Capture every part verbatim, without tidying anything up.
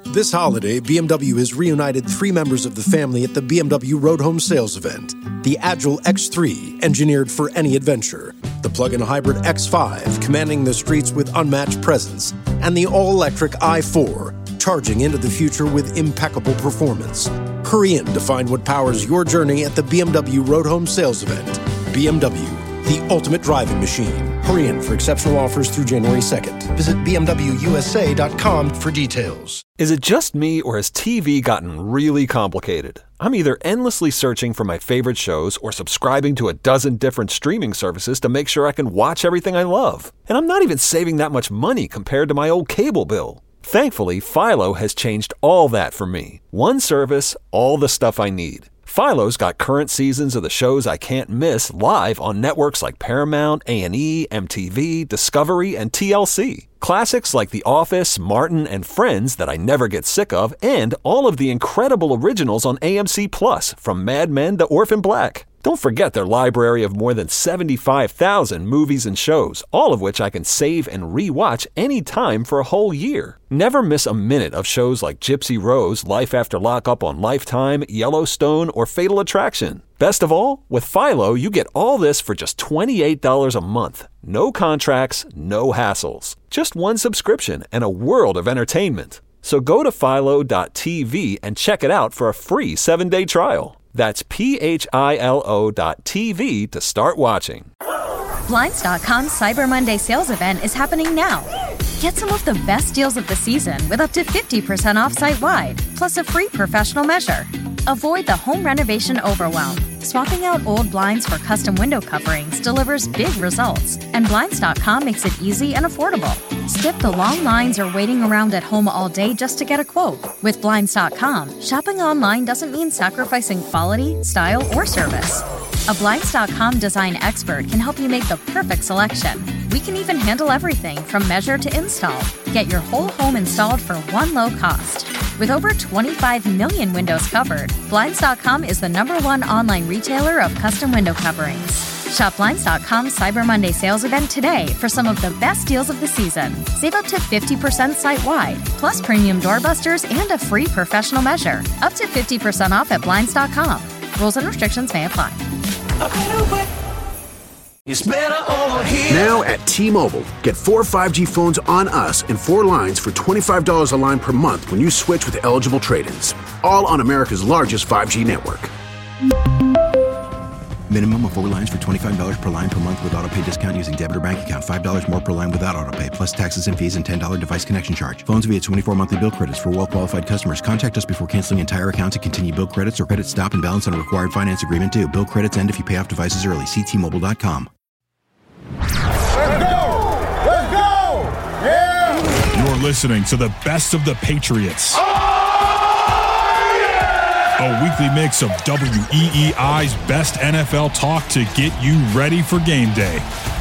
This holiday, B M W has reunited three members of the family at the B M W Road Home Sales event. The Agile X three, engineered for any adventure. The plug-in hybrid X five, commanding the streets with unmatched presence. And the all-electric i four, charging into the future with impeccable performance. Hurry in to find what powers your journey at the B M W Road Home Sales event. B M W, the ultimate driving machine. Hurry in for exceptional offers through January second. Visit b m w u s a dot com for details. Is it just me, or has T V gotten really complicated? I'm either endlessly searching for my favorite shows or subscribing to a dozen different streaming services to make sure I can watch everything I love. And I'm not even saving that much money compared to my old cable bill. Thankfully, Philo has changed all that for me. One service, all the stuff I need. Philo's got current seasons of the shows I can't miss live on networks like Paramount, A and E, M T V, Discovery, and T L C. Classics like The Office, Martin, and Friends that I never get sick of, and all of the incredible originals on A M C Plus, from Mad Men to Orphan Black. Don't forget their library of more than seventy-five thousand movies and shows, all of which I can save and re-watch anytime for a whole year. Never miss a minute of shows like Gypsy Rose, Life After Lockup on Lifetime, Yellowstone, or Fatal Attraction. Best of all, with Philo, you get all this for just twenty-eight dollars a month. No contracts, no hassles. Just one subscription and a world of entertainment. So go to philo dot t v and check it out for a free seven-day trial. That's P H I L O dot T V to start watching. Blinds dot com's Cyber Monday sales event is happening now. Get some of the best deals of the season with up to fifty percent off site-wide, plus a free professional measure. Avoid the home renovation overwhelm. Swapping out old blinds for custom window coverings delivers big results, and Blinds dot com makes it easy and affordable. Skip the long lines or waiting around at home all day just to get a quote. With Blinds dot com, shopping online doesn't mean sacrificing quality, style, or service. A Blinds dot com design expert can help you make the perfect selection. We can even handle everything from measure to install. Get your whole home installed for one low cost. With over twenty-five million windows covered, Blinds dot com is the number one online retailer of custom window coverings. Shop Blinds dot com's Cyber Monday sales event today for some of the best deals of the season. Save up to fifty percent site-wide, plus premium doorbusters and a free professional measure. Up to fifty percent off at Blinds dot com. Rules and restrictions may apply. It's better over here. Now at T-Mobile, get four five G phones on us and four lines for twenty-five dollars a line per month when you switch with eligible trade-ins. All on America's largest five G network. Minimum of four lines for twenty-five dollars per line per month with autopay discount using debit or bank account. five dollars more per line without autopay, plus taxes and fees and ten dollars device connection charge. Phones via twenty-four monthly bill credits for well-qualified customers. Contact us before canceling entire account to continue bill credits or credit stop and balance on a required finance agreement due. Bill credits end if you pay off devices early. See T Mobile dot com. Let's go! Let's go! Yeah! You're listening to the best of the Patriots. Oh, yeah! A weekly mix of W E E I's best N F L talk to get you ready for game day.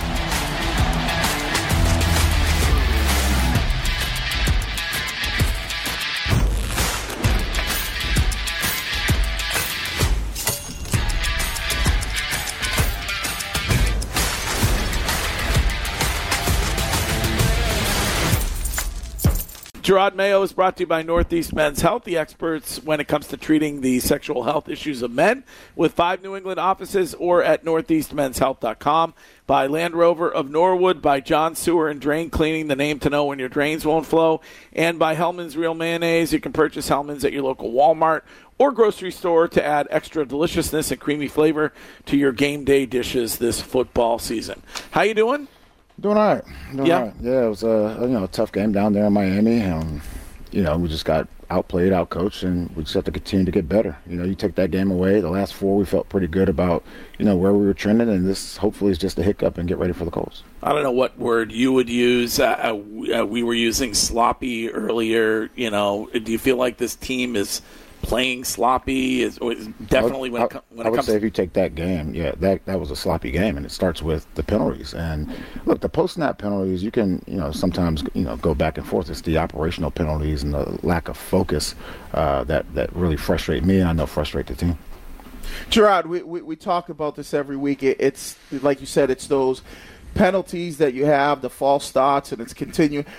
Gerard Mayo is brought to you by Northeast Men's Health, the experts when it comes to treating the sexual health issues of men, with five New England offices or at northeast men's health dot com. By Land Rover of Norwood, by John Sewer and Drain Cleaning, the name to know when your drains won't flow, and by Hellman's Real Mayonnaise. You can purchase Hellman's at your local Walmart or grocery store to add extra deliciousness and creamy flavor to your game day dishes this football season. How you doing? Doing all right. Doing yeah. all right. Yeah, it was a you know a tough game down there in Miami. Um, you know, we just got outplayed, outcoached, and we just have to continue to get better. You know, you take that game away. The last four, we felt pretty good about you know where we were trending, and this hopefully is just a hiccup and get ready for the Colts. I don't know what word you would use. Uh, uh, we were using sloppy earlier. You know, do you feel like this team is playing sloppy? Is, is definitely when I, it, com- when I it would comes. say if you take that game, yeah, that that was a sloppy game, and it starts with the penalties. And look, the post-snap penalties, you can you know sometimes you know go back and forth. It's the operational penalties and the lack of focus uh, that that really frustrate me, and I know frustrate the team. Gerard, we, we we talk about this every week. It, it's like you said, it's those penalties that you have, the false starts, and it's continuing.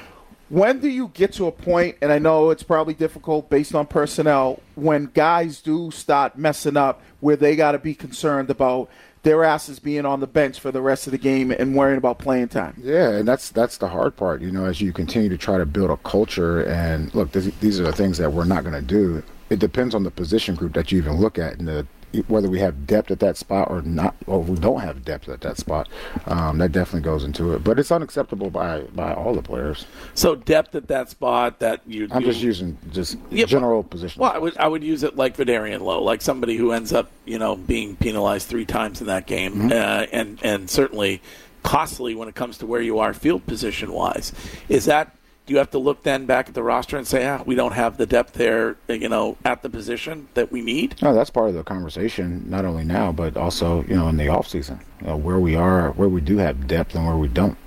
When do you get to a point, and I know it's probably difficult based on personnel, when guys do start messing up where they got to be concerned about their asses being on the bench for the rest of the game and worrying about playing time? Yeah, and that's that's the hard part, you know, as you continue to try to build a culture. And, look, this, these are the things that we're not going to do. It depends on the position group that you even look at and the whether we have depth at that spot or not, or we don't have depth at that spot. Um, that definitely goes into it. But it's unacceptable by, by all the players. So depth at that spot that you I'm you, just using just yeah, general position. Well, I would I would use it like Vidarian Lowe, like somebody who ends up, you know, being penalized three times in that game, mm-hmm. uh, and and certainly costly when it comes to where you are field position wise. Is that Do you have to look then back at the roster and say, ah, we don't have the depth there, you know, at the position that we need? No, that's part of the conversation, not only now, but also, you know, in the offseason, you know, where we are, where we do have depth and where we don't.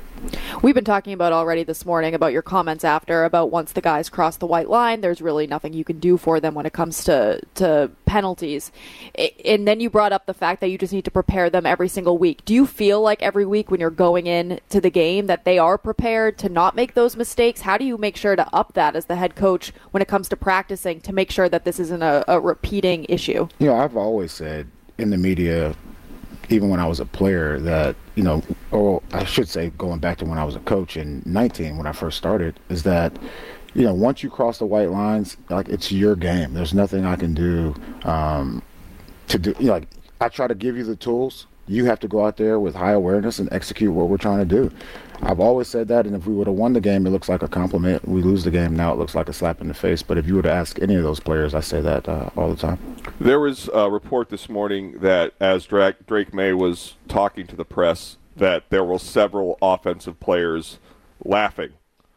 We've been talking about already this morning about your comments after about once the guys cross the white line, there's really nothing you can do for them when it comes to, to penalties. And then you brought up the fact that you just need to prepare them every single week. Do you feel like every week when you're going in to the game that they are prepared to not make those mistakes? How do you make sure to up that as the head coach when it comes to practicing to make sure that this isn't a, a repeating issue? You know, I've always said in the media, even when I was a player, that, you know, or I should say going back to when I was a coach in nineteen when I first started, is that, you know, once you cross the white lines, like, it's your game. There's nothing I can do um, to do. You know, like, I try to give you the tools. You have to go out there with high awareness and execute what we're trying to do. I've always said that, and if we would have won the game, it looks like a compliment. We lose the game, now it looks like a slap in the face. But if you were to ask any of those players, I say that uh, all the time. There was a report this morning that as Drake, Drake May was talking to the press, that there were several offensive players laughing.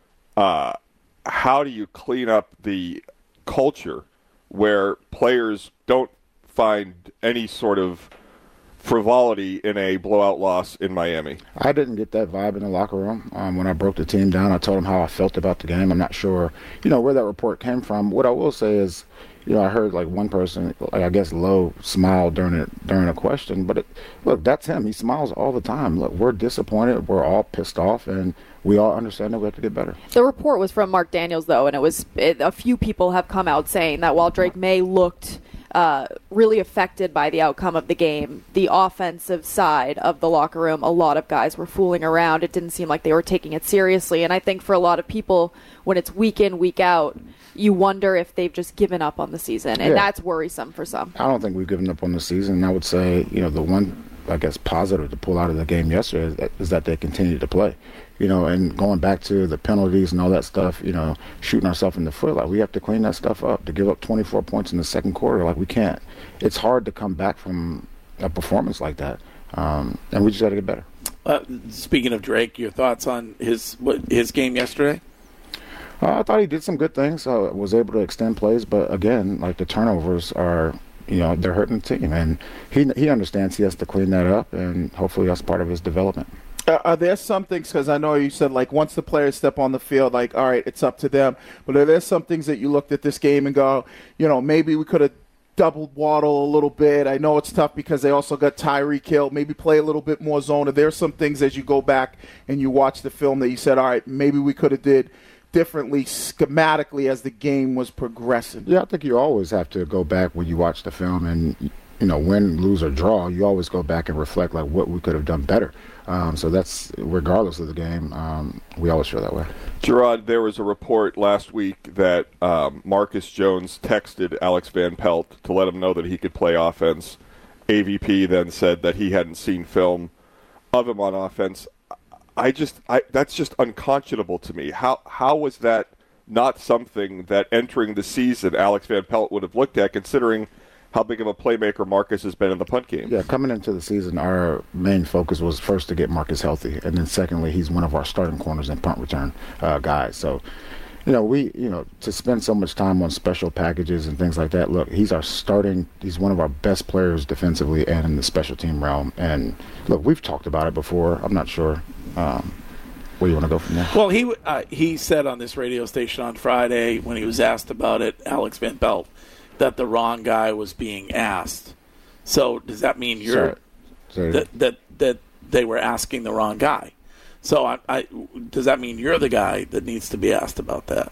Uh, how do you clean up the culture where players don't find any sort of frivolity in a blowout loss in Miami? I didn't get that vibe in the locker room. Um, when I broke the team down, I told them how I felt about the game. I'm not sure, you know, where that report came from. What I will say is, you know, I heard like one person, like I guess Lowe, smiled during it during a question. But it, look, that's him. He smiles all the time. Look, we're disappointed. We're all pissed off, and we all understand that we have to get better. The report was from Mark Daniels, though, and it was it, a few people have come out saying that while Drake May looked Uh, really affected by the outcome of the game, the offensive side of the locker room, a lot of guys were fooling around. It didn't seem like they were taking it seriously. And I think for a lot of people, when it's week in, week out, you wonder if they've just given up on the season. And yeah. that's worrisome for some. I don't think we've given up on the season. I would say, you know, the one, I guess, positive to pull out of the game yesterday is that, is that they continue to play. You know, and going back to the penalties and all that stuff, you know, shooting ourselves in the foot, like we have to clean that stuff up. To give up twenty-four points in the second quarter, like we can't. It's hard to come back from a performance like that, um, and we just got to get better. Uh, speaking of Drake, your thoughts on his what, his game yesterday? Uh, I thought he did some good things. I uh, was able to extend plays, but again, like the turnovers are, you know, they're hurting the team, and he he understands he has to clean that up, and hopefully that's part of his development. Uh, are there some things, because I know you said, like, once the players step on the field, like, all right, it's up to them. But are there some things that you looked at this game and go, you know, maybe we could have doubled Waddle a little bit? I know it's tough because they also got Tyreek Hill. Maybe play a little bit more zone. Are there some things as you go back and you watch the film that you said, all right, maybe we could have did differently schematically as the game was progressing? Yeah, I think you always have to go back when you watch the film and, you know, win, lose, or draw. You always go back and reflect, like, what we could have done better. Um, so that's, regardless of the game, um, we always feel that way. Gerard, there was a report last week that um, Marcus Jones texted Alex Van Pelt to let him know that he could play offense. A V P then said that he hadn't seen film of him on offense. I just, I, that's just unconscionable to me. How how was that not something that entering the season Alex Van Pelt would have looked at, considering how big of a playmaker Marcus has been in the punt game? Yeah, coming into the season, our main focus was first to get Marcus healthy, and then secondly, he's one of our starting corners and punt return uh, guys. So, you know, we, you know, to spend so much time on special packages and things like that. Look, he's our starting. He's one of our best players defensively and in the special team realm. And look, we've talked about it before. I'm not sure um, where you want to go from there. Well, he uh, he said on this radio station on Friday when he was asked about it, Alex Van Pelt, that the wrong guy was being asked. So does that mean you're Sorry. Sorry. that that that they were asking the wrong guy? So I, I, does that mean you're the guy that needs to be asked about that?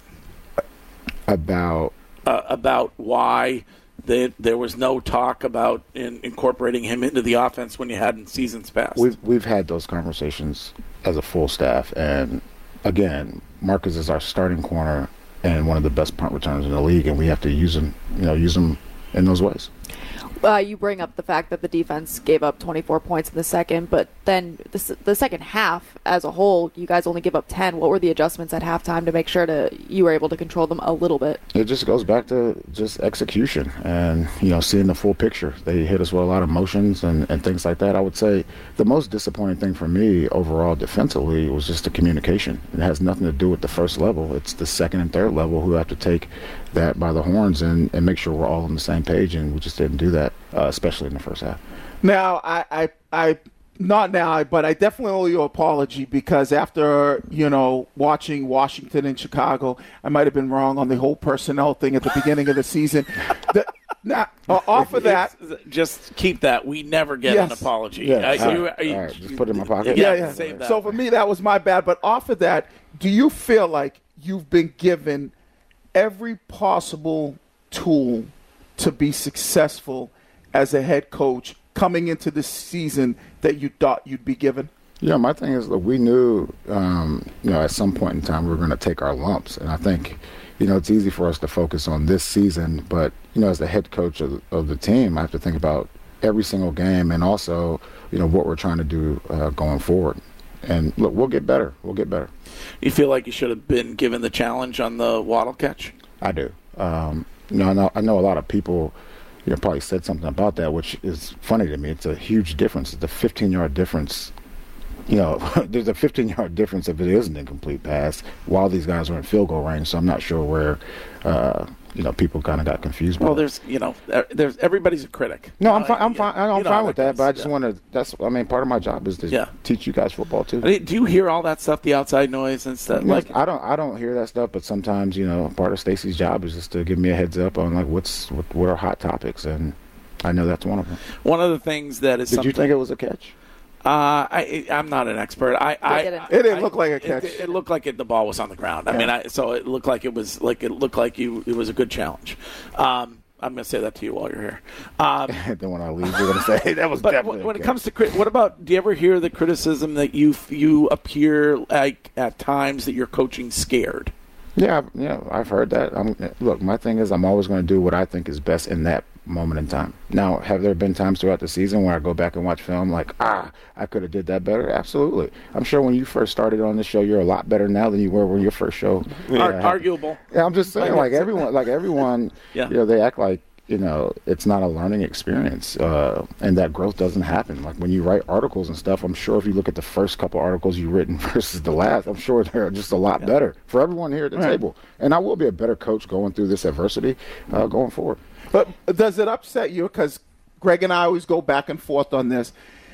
About uh, about why they, there was no talk about in, incorporating him into the offense when you had in seasons past? We've we've had those conversations as a full staff, and again, Marcus is our starting corner and one of the best punt returners in the league, and we have to use him, you know, use him in those ways. Uh, you bring up the fact that the defense gave up twenty-four points in the second, but then the, the second half as a whole, you guys only give up ten. What were the adjustments at halftime to make sure to you were able to control them a little bit? It just goes back to just execution and, you know, seeing the full picture. They hit us with a lot of motions and, and things like that. I would say the most disappointing thing for me overall defensively was just the communication. It has nothing to do with the first level. It's the second and third level who have to take that by the horns and, and make sure we're all on the same page, and we just didn't do that, uh, especially in the first half. Now, I, I, I, not now, but I definitely owe you an apology because after, you know, watching Washington and Chicago, I might have been wrong on the whole personnel thing at the beginning of the season. The, now, uh, off of that, just keep that. We never get yes. an apology. Yeah, I, all, you, right. you, all right, just put it in my pocket. Yeah, yeah. Save that. So for me, that was my bad. But off of that, do you feel like you've been given every possible tool to be successful as a head coach coming into this season that you thought you'd be given? Yeah, my thing is that we knew, um, you know, at some point in time we were going to take our lumps. And I think, you know, it's easy for us to focus on this season. But, you know, as the head coach of, of the team, I have to think about every single game and also, you know, what we're trying to do uh, going forward. And, look, we'll get better. We'll get better. You feel like you should have been given the challenge on the Waddle catch? I do. Um, you know, I know, I know a lot of people, you know, probably said something about that, which is funny to me. It's a huge difference. It's a fifteen-yard difference. You know, there's a fifteen-yard difference if it is an incomplete pass while these guys are in field goal range. So I'm not sure where, uh, you know, people kind of got confused. Well, by there's, you know, there's everybody's a critic. No, I'm uh, fine. I'm yeah, fine. I'm you know, fine with that. goes, But I just yeah. want to. That's. I mean, part of my job is to Yeah. teach you guys football too. Do you hear all that stuff, the outside noise and stuff? Like Like, I don't. I don't hear that stuff. But sometimes, you know, part of Stacy's job is just to give me a heads up on like what's what, what are hot topics, and I know that's one of them. one of the things that is. Did you think it was a catch? Uh, I, I'm not an expert. I, I It didn't I, look like a it- catch. It, it looked like it, the ball was on the ground. I Yeah. mean, I, so it looked like it was like it looked like you. It was a good challenge. Um, I'm going to say that to you while you're here. Um, then when I leave, you're going to say that was but definitely. when, when a it catch. comes to crit, what about? Do you ever hear the criticism that you you appear like at times that you're coaching scared? Yeah, yeah, I've heard that. I'm, look, my thing is I'm always going to do what I think is best in that moment in time. Now, have there been times throughout the season where I go back and watch film like, ah, I could have did that better? Absolutely. I'm sure when you first started on this show, you're a lot better now than you were when your first show. Ar- Yeah, arguable. Yeah, I'm just saying, like everyone, like everyone, Yeah. you know, they act like, you know, it's not a learning experience, uh, and that growth doesn't happen. Like when you write articles and stuff, I'm sure if you look at the first couple articles you've written versus the last, I'm sure they're just a lot Yeah. better for everyone here at the Right. table. And I will be a better coach going through this adversity uh, going forward. But does it upset you? Because Greg and I always go back and forth on this.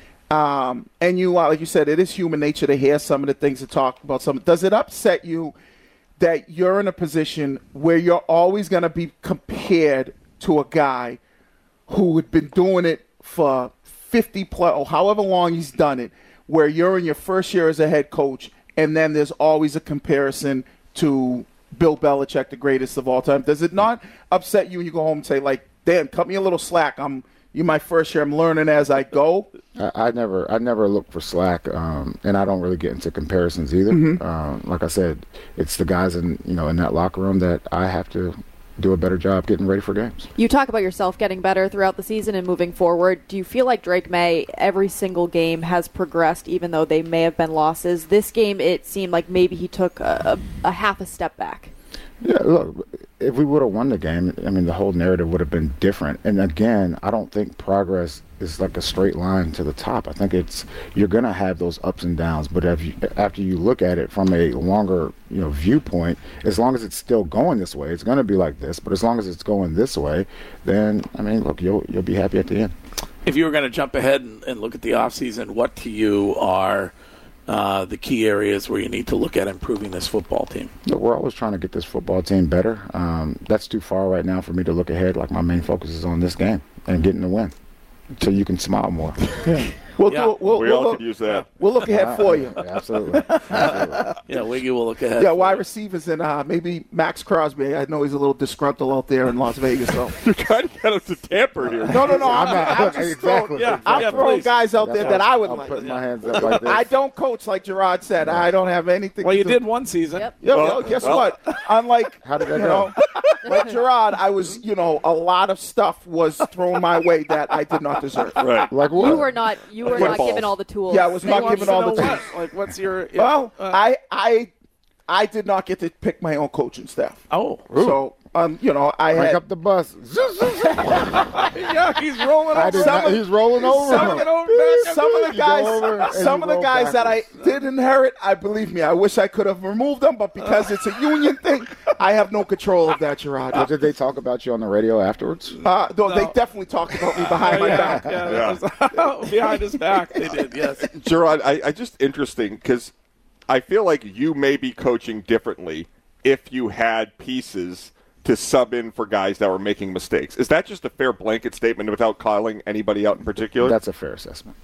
Um, and you, uh, like you said, it is human nature to hear some of the things to talk about. Some. Does it upset you that you're in a position where you're always going to be compared to a guy who had been doing it for fifty plus, or however long he's done it, where you're in your first year as a head coach, and then there's always a comparison to Bill Belichick, the greatest of all time? Does it not upset you when you go home and say, like, damn, cut me a little slack. I'm you my first year. I'm learning as I go. I, I never, I never look for slack, um, and I don't really get into comparisons either. Mhm. Um, like I said, it's the guys in, you know, in that locker room that I have to do a better job getting ready for games. You talk about yourself getting better throughout the season and moving forward. Do you feel like Drake May, every single game has progressed, even though they may have been losses? This game, it seemed like maybe he took a, a, a half a step back. Yeah, look, if we would have won the game, I mean, the whole narrative would have been different. And again, I don't think progress is like a straight line to the top. I think it's you're going to have those ups and downs. But if you, after you look at it from a longer, you know, viewpoint, as long as it's still going this way, it's going to be like this. But as long as it's going this way, then I mean, look, you'll you'll be happy at the end. If you were going to jump ahead and, and look at the offseason, what to you are uh, the key areas where you need to look at improving this football team? Look, we're always trying to get this football team better. Um, that's too far right now for me to look ahead. Like my main focus is on this game and getting the win, so you can smile more. Yeah. We'll yeah. do it. We'll, we we'll all look, could use that. We'll look ahead for you. Absolutely. Absolutely. Yeah, Wiggy will look ahead. Yeah, wide receivers and uh, maybe Max Crosby. I know he's a little disgruntled out there in Las Vegas. So You're trying to get us to tamper here. no, no, no. I'm, I'm not- I'm just exactly. throwing, Yeah, I'm yeah, throwing please. guys out there That's that why I would I'm like. putting my hands up like this. I don't coach like Gerard said. I don't have anything. Well, to you do. did one season. Yep. Yeah, Well, well, guess well. what? Unlike How did that you go? know, like Gerard, I was, you know, a lot of stuff was thrown my way that I did not deserve. Right. Like what? You were not. You were not Footballs. given all the tools. Yeah, I was He not wants given to all know the what? tools. Like, what's your? Yeah, Well, uh, I, I, I did not get to pick my own coaching staff. oh, So, um, you know, I Break had up the bus. yeah, he's rolling I over. did Some not, of- he's rolling over. Some of him. it- some of the You go over guys, and some you of the roll guys that I backwards. did inherit, I believe me, I wish I could have removed them, but because it's a union thing, I have no control of that, Gerard. But did they talk about you on the radio afterwards? Uh, though they definitely talked about me behind my yeah, back. yeah, Yeah. that was- behind his back. They did. Yes. Gerard, I, I just interesting because I feel like you may be coaching differently if you had pieces to sub in for guys that were making mistakes. Is that just a fair blanket statement without calling anybody out in particular? That's a fair assessment.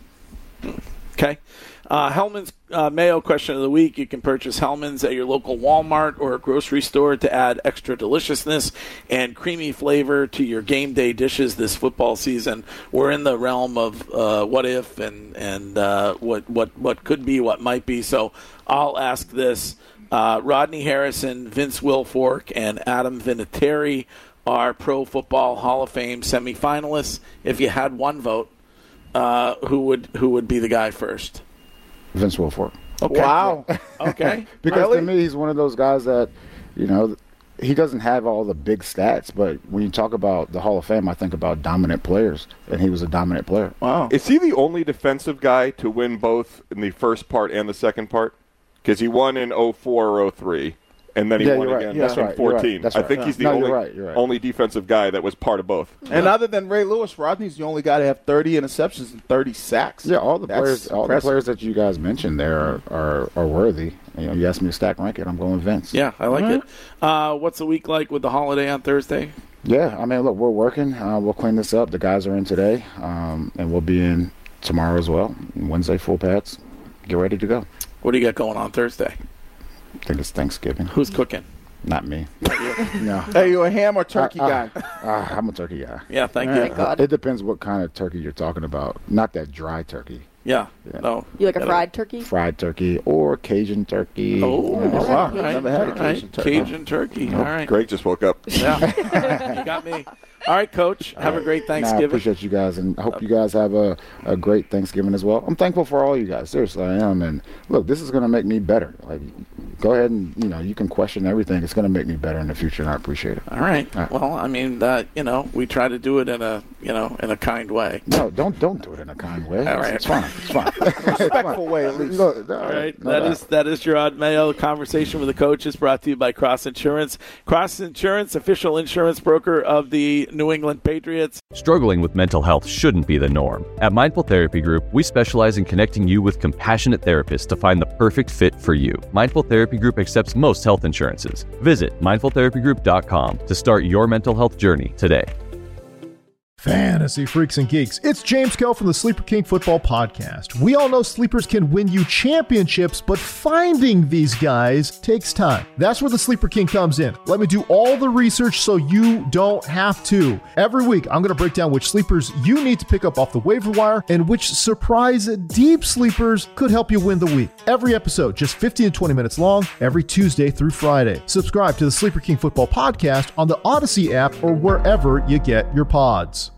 Okay. Uh, Hellman's uh, Mayo question of the week. You can purchase Hellman's at your local Walmart or grocery store to add extra deliciousness and creamy flavor to your game day dishes this football season. We're in the realm of uh, what if and, and uh, what, what, what could be, what might be. So I'll ask this. Uh, Rodney Harrison, Vince Wilfork, and Adam Vinatieri are Pro Football Hall of Fame semifinalists. If you had one vote, uh, who would who would be the guy first? Vince Wilfork. Okay. Wow. Okay. Because Really? to me, he's one of those guys that, you know, he doesn't have all the big stats, but when you talk about the Hall of Fame, I think about dominant players, and he was a dominant player. Wow. Is he the only defensive guy to win both in the first part and the second part? Because he won in oh four or oh three, and then he Yeah, won you're right. again Yeah, that's in right. You're right. fourteen. That's I right. think Yeah. he's the No, you're only right. You're right. only defensive guy that was part of both. And other than Ray Lewis, Rodney's the only guy to have thirty interceptions and thirty sacks. Yeah, all the That's players, all the impressive. players that you guys mentioned there are, are, are worthy. You know, you asked me to stack rank it, I'm going Vince. Yeah, I like it. Uh, what's the week like with the holiday on Thursday? Yeah, I mean, look, we're working. Uh, we'll clean this up. The guys are in today, um, and we'll be in tomorrow as well. Wednesday, full pads. Get ready to go. What do you got going on Thursday? I think it's Thanksgiving. Who's cooking? Not me. No. Are you a ham or turkey Uh, guy? uh, uh, I'm a turkey guy. Yeah, thank Thank you. God. It depends what kind of turkey you're talking about. Not that dry turkey. Yeah. Yeah. No. You like a Yeah. fried turkey? Fried turkey or Cajun turkey. Oh, You know, wow. all right. Never had a all right. Cajun turkey. Cajun turkey. All right. Greg just woke up. Yeah. You got me. All right, Coach. Have a great Nah, I Thanksgiving. appreciate you guys, and I hope you guys have a, a great Thanksgiving as well. I'm thankful for all you guys. Seriously, I am. And look, this is going to make me better. Like, go ahead and, you know, you can question everything. It's going to make me better in the future, and I appreciate it. All right. All right. Well, I mean, uh, you know, we try to do it in a, you know, in a kind way. No, don't don't do it in a kind way. All right. It's fine. It's fine. Respectful way, at least. Look, All right, no that doubt. is that is Gerard Mayo. Conversation with the coach is brought to you by Cross Insurance. Cross Insurance, official insurance broker of the New England Patriots. Struggling with mental health shouldn't be the norm. At Mindful Therapy Group, we specialize in connecting you with compassionate therapists to find the perfect fit for you. Mindful Therapy Group accepts most health insurances. Visit mindful therapy group dot com to start your mental health journey today. Fantasy freaks and geeks, it's James Kell from the Sleeper King Football Podcast. We all know sleepers can win you championships, but finding these guys takes time. That's where the Sleeper King comes in. Let me do all the research so you don't have to. Every week, I'm going to break down which sleepers you need to pick up off the waiver wire and which surprise deep sleepers could help you win the week. Every episode, just fifteen to twenty minutes long, every Tuesday through Friday. Subscribe to the Sleeper King Football Podcast on the Odyssey app or wherever you get your pods.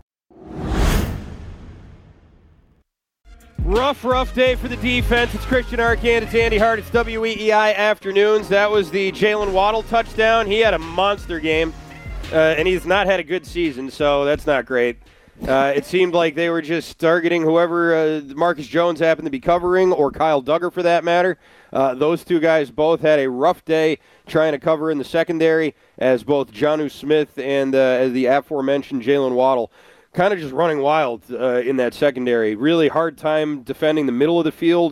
Rough, rough day for the defense. It's Christian Arcand. It's Andy Hart. It's W E E I Afternoons. That was the Jalen Waddle touchdown. He had a monster game, uh, and he's not had a good season, so that's not great. Uh, it seemed like they were just targeting whoever uh, Marcus Jones happened to be covering, or Kyle Duggar for that matter. Uh, those two guys both had a rough day trying to cover in the secondary, as both Jonnu Smith and uh, as the aforementioned Jalen Waddle kind of just running wild uh, in that secondary. Really hard time defending the middle of the field.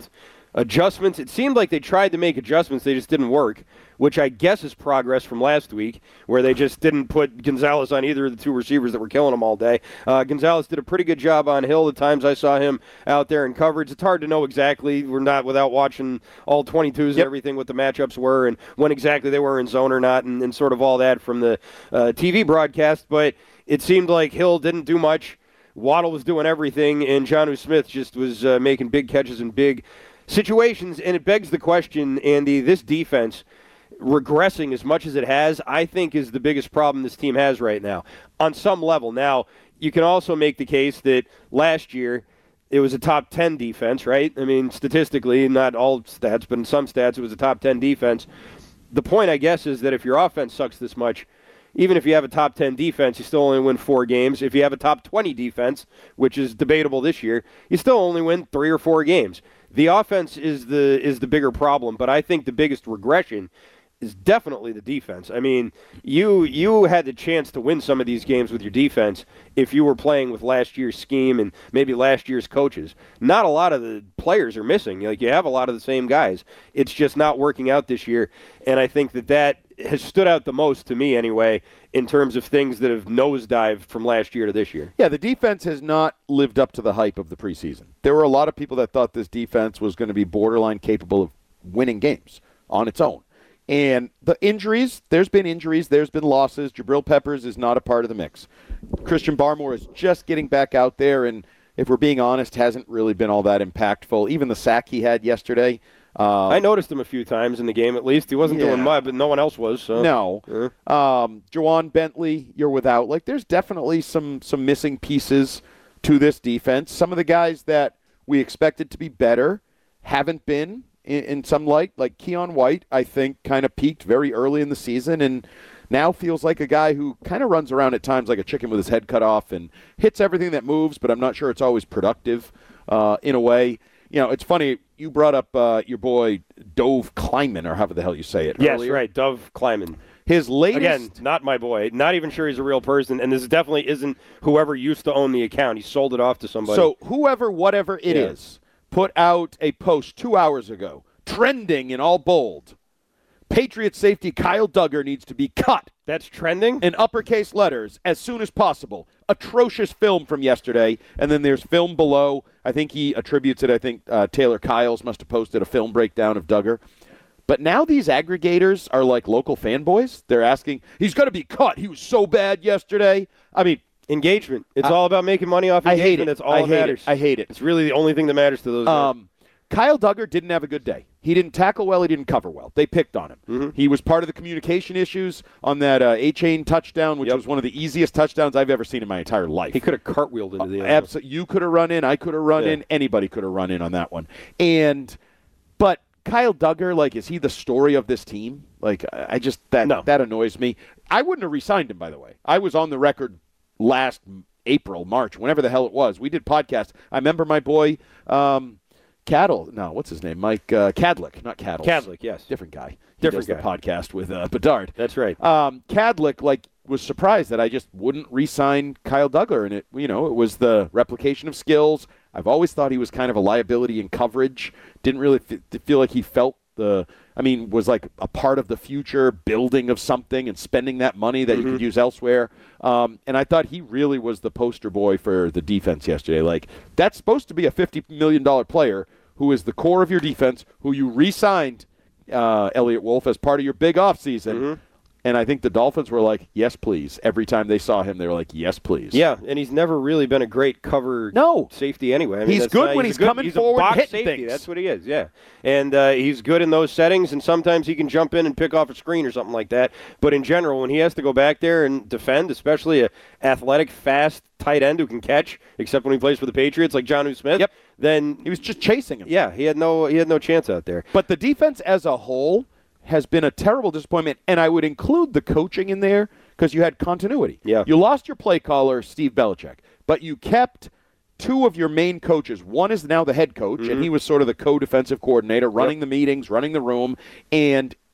adjustments. It seemed like they tried to make adjustments. They just didn't work, which I guess is progress from last week, where they just didn't put Gonzalez on either of the two receivers that were killing him all day. Uh, Gonzalez did a pretty good job on Hill the times I saw him out there in coverage. It's hard to know exactly. We're not without watching all twenty-twos yep. and everything, what the matchups were and when exactly they were in zone or not, and, and sort of all that from the uh, T V broadcast. But it seemed like Hill didn't do much. Waddle was doing everything, and Jonnu Smith just was uh, making big catches and big situations. And it begs the question, Andy, this defense regressing as much as it has, I think is the biggest problem this team has right now on some level. Now, you can also make the case that last year it was a top ten defense, right? I mean, statistically, not all stats, but in some stats it was a top ten defense. The point, I guess, is that if your offense sucks this much, even if you have a top ten defense, you still only win four games. If you have a top twenty defense, which is debatable this year, you still only win three or four games. The offense is the is the bigger problem, but I think the biggest regression is definitely the defense. I mean, you you had the chance to win some of these games with your defense if you were playing with last year's scheme and maybe last year's coaches. Not a lot of the players are missing. Like, you have a lot of the same guys. It's just not working out this year, and I think that that has stood out the most to me anyway in terms of things that have nosedived from last year to this year. Yeah, the defense has not lived up to the hype of the preseason. There were a lot of people that thought this defense was going to be borderline capable of winning games on its own. And the injuries, there's been injuries, there's been losses. Jabril Peppers is not a part of the mix. Christian Barmore is just getting back out there, and if we're being honest, hasn't really been all that impactful. Even the sack he had yesterday. Uh, I noticed him a few times in the game, at least. He wasn't yeah. doing much, but no one else was. So. No. Yeah. Um, Jawan Bentley, you're without. Like, there's definitely some some missing pieces to this defense. Some of the guys that we expected to be better haven't been. In, in some light, like Keon White, I think kind of peaked very early in the season and now feels like a guy who kind of runs around at times like a chicken with his head cut off and hits everything that moves, but I'm not sure it's always productive uh, in a way. You know, it's funny, you brought up uh, your boy Dove Kleiman, or however the hell you say it. Yes, earlier. right, Dove Kleiman. His latest... Again, not my boy. Not even sure he's a real person, and this definitely isn't whoever used to own the account. He sold it off to somebody. So whoever, whatever it yeah. is, put out a post two hours ago, trending in all bold. Patriot safety Kyle Duggar needs to be cut. That's trending? In uppercase letters as soon as possible. Atrocious film from yesterday. And then there's film below. I think he attributes it. I think uh, Taylor Kyles must have posted a film breakdown of Duggar. But now these aggregators are like local fanboys. They're asking, he's going to be cut. He was so bad yesterday. I mean, engagement. It's I, all about making money off engagement. I hate it. That's all I that hate matters. It. I hate it. It's really the only thing that matters to those guys. Um, Kyle Duggar didn't have a good day. He didn't tackle well. He didn't cover well. They picked on him. Mm-hmm. He was part of the communication issues on that uh, A-chain touchdown, which yep. was one of the easiest touchdowns I've ever seen in my entire life. He could have cartwheeled into the uh, end. Absolutely. You could have run in. I could have run yeah. in. Anybody could have run in on that one. And, but Kyle Duggar, like, is he the story of this team? Like, I just, that no. that annoys me. I wouldn't have re-signed him, by the way. I was on the record last April, March, whenever the hell it was. We did podcasts. I remember my boy, um, Cattle, no, what's his name? Mike uh, Cadlick, not Cattle. Cadlick, yes. Different guy. He Different does guy. the podcast with uh, Bedard. That's right. Um, Cadlick, like, was surprised that I just wouldn't re-sign Kyle Duggar, and it, you know, it was the replication of skills. I've always thought he was kind of a liability in coverage. Didn't really f- feel like he felt the, I mean, was like a part of the future building of something and spending that money that mm-hmm. you could use elsewhere. Um, and I thought he really was the poster boy for the defense yesterday. Like, that's supposed to be a fifty million dollars player who is the core of your defense, who you re-signed, uh, Elliott Wolf, as part of your big offseason. Mm-hmm. And I think the Dolphins were like, yes, please. Every time they saw him, they were like, yes, please. Yeah, and he's never really been a great cover no. safety anyway. I mean, he's good not, when he's, he's good, coming he's forward a box and hitting safety. things. That's what he is, yeah. And uh, he's good in those settings, and sometimes he can jump in and pick off a screen or something like that. But in general, when he has to go back there and defend, especially a athletic, fast tight end who can catch, except when he plays for the Patriots, like Jonnu Smith, yep. then he was just chasing him. Yeah, he had no he had no chance out there. But the defense as a whole has been a terrible disappointment, and I would include the coaching in there because you had continuity. Yeah. You lost your play caller, Steve Belichick, but you kept two of your main coaches. One is now the head coach, mm-hmm. and he was sort of the co-defensive coordinator, running yep. the meetings, running the room, and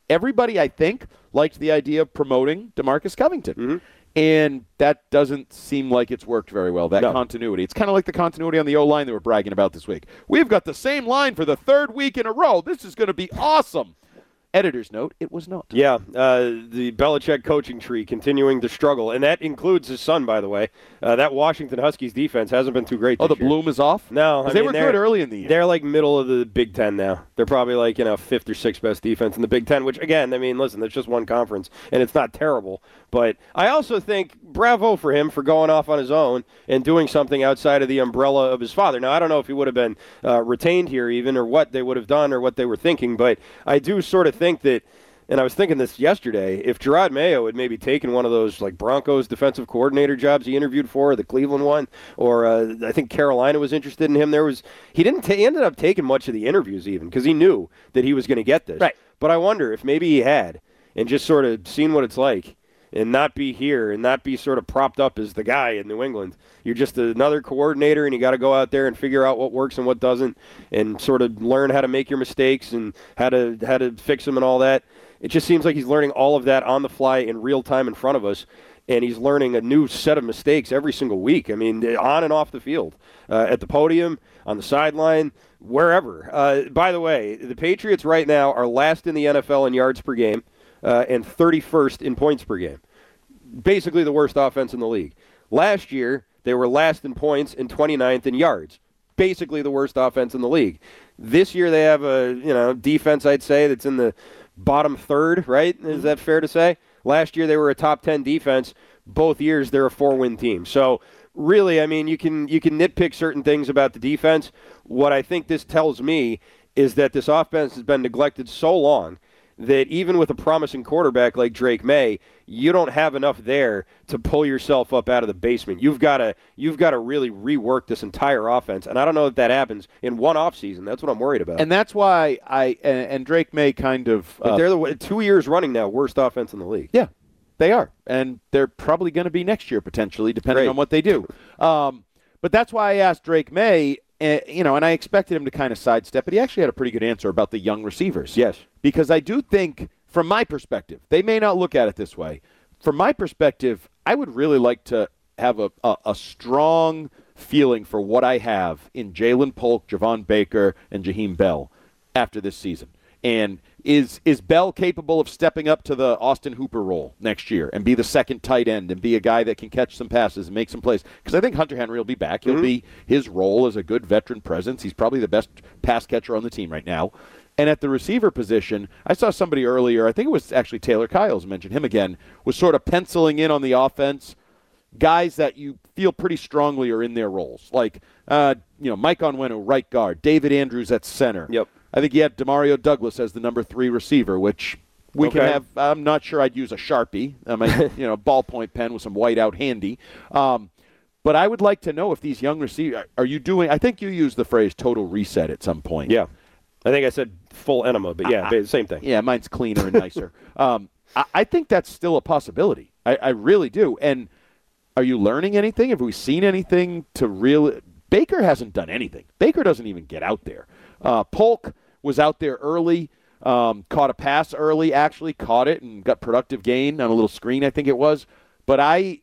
everybody, I think, liked the idea of promoting DeMarcus Covington. Mm-hmm. And that doesn't seem like it's worked very well, that No. continuity. It's kind of like the continuity on the O-line they were bragging about this week. We've got the same line for the third week in a row. This is going to be awesome. Editor's note, it was not. Yeah, uh, the Belichick coaching tree continuing to struggle, and that includes his son, by the way. Uh, that Washington Huskies defense hasn't been too great Oh, this the year. bloom is off? No. I 'Cause they mean, were they're- good early in the year. They're like middle of the Big Ten now. They're probably like, you know, fifth or sixth best defense in the Big Ten, which, again, I mean, listen, that's just one conference, and it's not terrible. But I also think bravo for him for going off on his own and doing something outside of the umbrella of his father. Now, I don't know if he would have been uh, retained here even or what they would have done or what they were thinking, but I do sort of think that, and I was thinking this yesterday, if Gerard Mayo had maybe taken one of those like Broncos defensive coordinator jobs he interviewed for, or the Cleveland one, or uh, I think Carolina was interested in him, there was he didn't ta- he ended up taking much of the interviews even because he knew that he was going to get this. Right. But I wonder if maybe he had and just sort of seen what it's like and not be here and not be sort of propped up as the guy in New England. You're just another coordinator, and you got to go out there and figure out what works and what doesn't, and sort of learn how to make your mistakes and how to how to fix them and all that. It just seems like he's learning all of that on the fly in real time in front of us, and he's learning a new set of mistakes every single week. I mean, on and off the field, uh, at the podium, on the sideline, wherever. Uh, by the way, the Patriots right now are last in the N F L in yards per game uh, and thirty-first in points per game. Basically the worst offense in the league. Last year, they were last in points and twenty-ninth in yards. Basically the worst offense in the league. This year they have a you know defense, I'd say, that's in the bottom third, right? Is that fair to say? Last year they were a top ten defense. Both years they're a four-win team. So really, I mean, you can you can nitpick certain things about the defense. What I think this tells me is that this offense has been neglected so long that even with a promising quarterback like Drake May, you don't have enough there to pull yourself up out of the basement. You've got to you've got to really rework this entire offense, and I don't know if that happens in one offseason. That's what I'm worried about. And that's why I and, and Drake May kind of But uh, they're the two years running now worst offense in the league. Yeah, they are, and they're probably going to be next year potentially, depending Great. on what they do. Um, but that's why I asked Drake May. Uh, you know, and I expected him to kind of sidestep, but he actually had a pretty good answer about the young receivers. Yes. Because I do think, from my perspective, they may not look at it this way. From my perspective, I would really like to have a, a, a strong feeling for what I have in Jalen Polk, Javon Baker, and Jaheim Bell after this season. And is is Bell capable of stepping up to the Austin Hooper role next year and be the second tight end and be a guy that can catch some passes and make some plays? Because I think Hunter Henry will be back. He'll Mm-hmm. be his role as a good veteran presence. He's probably the best pass catcher on the team right now. And at the receiver position, I saw somebody earlier, I think it was actually Taylor Kyles, mentioned him again, was sort of penciling in on the offense guys that you feel pretty strongly are in their roles. Like, uh, you know, Mike Onwenu, right guard, David Andrews at center. Yep. I think he had Demario Douglas as the number three receiver, which we can Okay. have. I'm not sure I'd use a Sharpie. I mean, you know, ballpoint pen with some white out handy. Um, but I would like to know if these young receivers, are you doing, I think you used the phrase total reset at some point. Yeah. I think I said full enema, but yeah, I- same thing. Yeah, mine's cleaner and nicer. um, I, I think that's still a possibility. I, I really do. And are you learning anything? Have we seen anything to really? Baker hasn't done anything. Baker doesn't even get out there. Uh, Polk was out there early, um, caught a pass early, actually caught it and got productive gain on a little screen, I think it was. But I,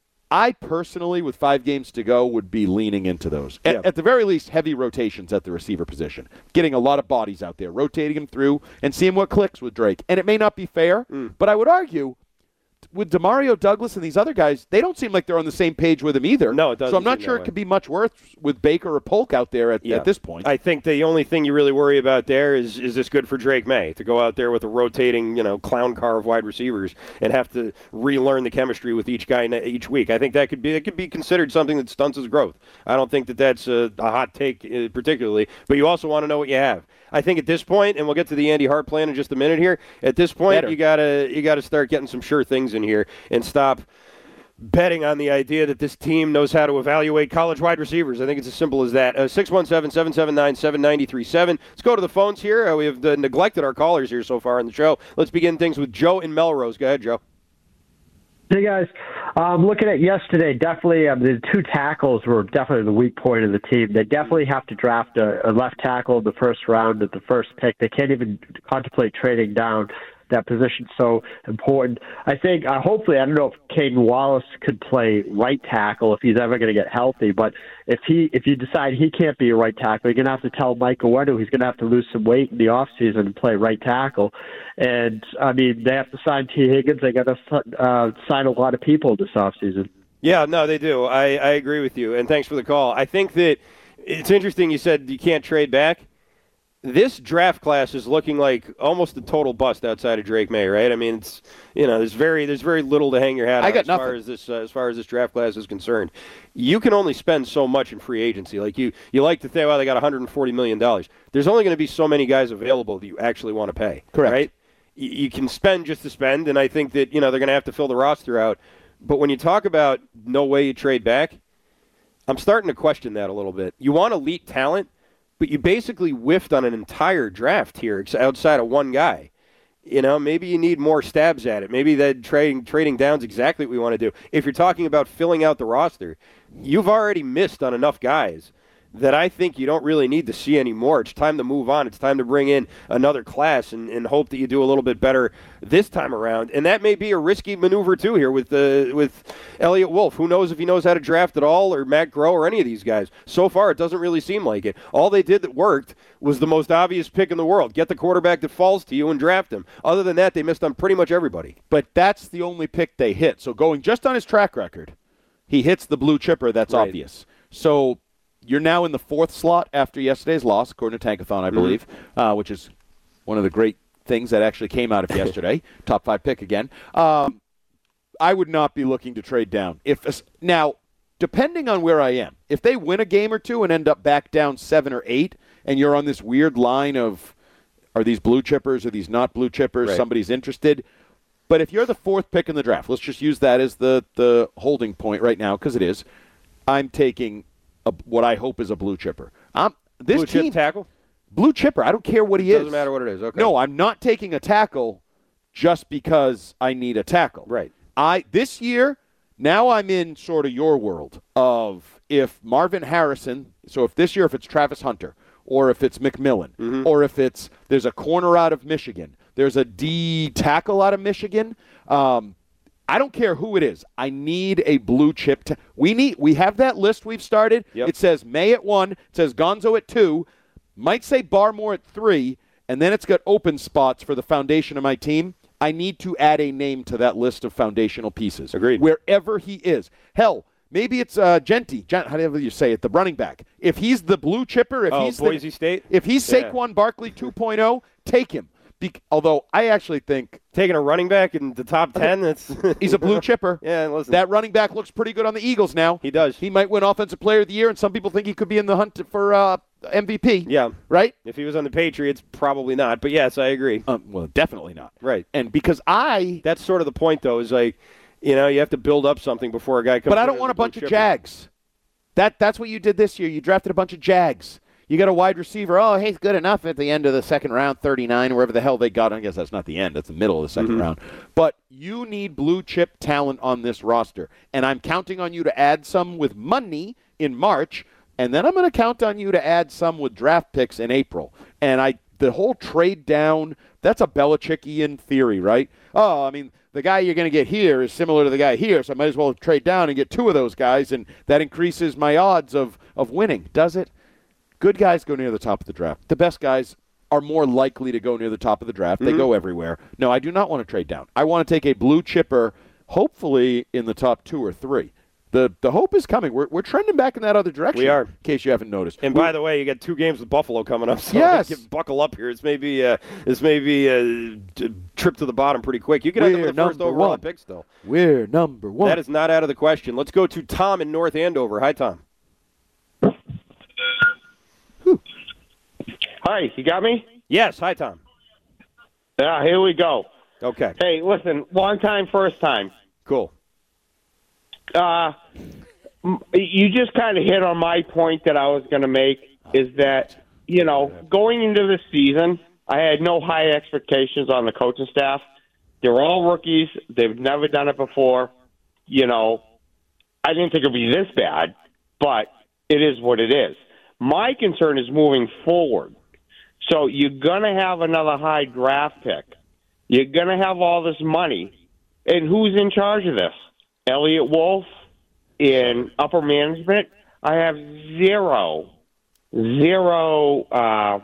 I personally, with five games to go, would be leaning into those. At, Yeah. at the very least, heavy rotations at the receiver position. Getting a lot of bodies out there, rotating them through, and seeing what clicks with Drake. And it may not be fair, Mm. but I would argue with Demario Douglas and these other guys, they don't seem like they're on the same page with him either. No, it doesn't So I'm not seem sure that it way. could be much worse with Baker or Polk out there at, Yeah. at this point. I think the only thing you really worry about there is is this good for Drake May to go out there with a rotating, you know, clown car of wide receivers and have to relearn the chemistry with each guy ne- each week. I think that could be it could be considered something that stunts his growth. I don't think that that's a, a hot take uh, particularly, but you also want to know what you have. I think at this point, and we'll get to the Andy Hart plan in just a minute here. At this point, Better. you gotta you gotta start getting some sure things in here and stop betting on the idea that this team knows how to evaluate college wide receivers. I think it's as simple as that. Uh, six one seven, seven seven nine, seven nine three seven. Let's go to the phones here. Uh, we have uh, neglected our callers here so far in the show. Let's begin things with Joe in Melrose. Go ahead, Joe. Hey, guys. Um, looking at yesterday, definitely um, the two tackles were definitely the weak point of the team. They definitely have to draft a, a left tackle in the first round at the first pick. They can't even contemplate trading down. that position's so important. I think, uh, hopefully, I don't know if Caden Wallace could play right tackle if he's ever going to get healthy, but if he if you decide he can't be a right tackle, you're going to have to tell Mike Owenu he's going to have to lose some weight in the offseason and play right tackle. And, I mean, they have to sign T. Higgins. They got to uh, sign a lot of people this offseason. Yeah, no, they do. I, I agree with you, and thanks for the call. I think that it's interesting you said you can't trade back. This draft class is looking like almost a total bust outside of Drake May, right? I mean, it's you know, there's very there's very little to hang your hat on I got as nothing. far as this uh, as far as this draft class is concerned. You can only spend so much in free agency. Like you, you like to think, well, they got one hundred forty million dollars. There's only going to be so many guys available that you actually want to pay. Correct. Right? You, you can spend just to spend, and I think that you know they're going to have to fill the roster out. But when you talk about no way you trade back, I'm starting to question that a little bit. You want elite talent, but you basically whiffed on an entire draft here outside of one guy. You know, maybe you need more stabs at it. Maybe that trading trading down is exactly what we want to do. If you're talking about filling out the roster, you've already missed on enough guys that I think you don't really need to see anymore. It's time to move on. It's time to bring in another class and, and hope that you do a little bit better this time around. And that may be a risky maneuver, too, here with uh, with Elliott Wolf. Who knows if he knows how to draft at all, or Matt Groh, or any of these guys. So far, it doesn't really seem like it. All they did that worked was the most obvious pick in the world. Get the quarterback that falls to you and draft him. Other than that, they missed on pretty much everybody. But that's the only pick they hit. So going just on his track record, he hits the blue chipper. That's Right. obvious. So you're now in the fourth slot after yesterday's loss, according to Tankathon, I believe, mm-hmm. uh, which is one of the great things that actually came out of yesterday. Top five pick again. Um, I would not be looking to trade down. If now, depending on where I am, if they win a game or two and end up back down seven or eight, and you're on this weird line of, are these blue chippers, are these not blue chippers, Right. somebody's interested. But if you're the fourth pick in the draft, let's just use that as the, the holding point right now, because it is, I'm taking a, what I hope is a blue chipper. Um, this Blue team, chip tackle? Blue chipper. I don't care what he It is. doesn't matter what it is. Okay. No, I'm not taking a tackle just because I need a tackle. Right. I this year, now I'm in sort of your world of if Marvin Harrison, so if this year if it's Travis Hunter, or if it's McMillan, Mm-hmm. or if it's there's a corner out of Michigan, there's a D tackle out of Michigan, um, I don't care who it is. I need a blue chip. Ta- we need. We have that list we've started. Yep. It says May at one. It says Gonzo at two. Might say Barmore at three, and then it's got open spots for the foundation of my team. I need to add a name to that list of foundational pieces. Agreed. Wherever he is. Hell, maybe it's uh, Genty. Gen- however you say it, the running back. If he's the blue chipper, if Oh, he's Boise the, State? if he's Yeah. Saquon Barkley two point oh, take him. Be- although I actually think taking a running back in the top ten, that's he's a blue chipper. Yeah, listen. That running back looks pretty good on the Eagles now. He does. He might win Offensive Player of the Year, and some people think he could be in the hunt for uh, M V P. Yeah. Right? If he was on the Patriots, probably not. But yes, I agree. Um, well, definitely not. Right. And because I... That's sort of the point, though, is like, you know, you have to build up something before a guy comes But I in don't as want a blue bunch of chipper. Jags. That That's what you did this year. You drafted a bunch of Jags. You got a wide receiver. Oh, he's good enough at the end of the second round, thirty-nine, wherever the hell they got him. I guess that's not the end. That's the middle of the 2nd Mhm. round. But you need blue chip talent on this roster. And I'm counting on you to add some with money in March. And then I'm going to count on you to add some with draft picks in April. And I, the whole trade down, that's a Belichickian theory, right? Oh, I mean, the guy you're going to get here is similar to the guy here, so I might as well trade down and get two of those guys, and that increases my odds of, of winning. Does it? Good guys go near the top of the draft. The best guys are more likely to go near the top of the draft. They Mhm. go everywhere. No, I do not want to trade down. I want to take a blue chipper, hopefully in the top two or three. The the hope is coming. We're we're trending back in that other direction. We are. In case you haven't noticed. And We- by the way, you got two games with Buffalo coming up, so Yes. get, buckle up here. It's maybe uh, this may be a d- trip to the bottom pretty quick. You can end up We're with the first number overall one. pick still. We're number one. That is not out of the question. Let's go to Tom in North Andover. Hi, Tom. Hi, you got me? Yes. Hi, Tom. Yeah, here we go. Okay. Hey, listen, long time, first time. Cool. Uh, m- you just kind of hit on my point that I was going to make is that, you know, going into the season, I had no high expectations on the coaching staff. They're all rookies. They've never done it before. You know, I didn't think it would be this bad, but it is what it is. My concern is moving forward. So you're going to have another high draft pick. You're going to have all this money. And who's in charge of this? Elliott Wolf in upper management? I have zero, zero. Uh,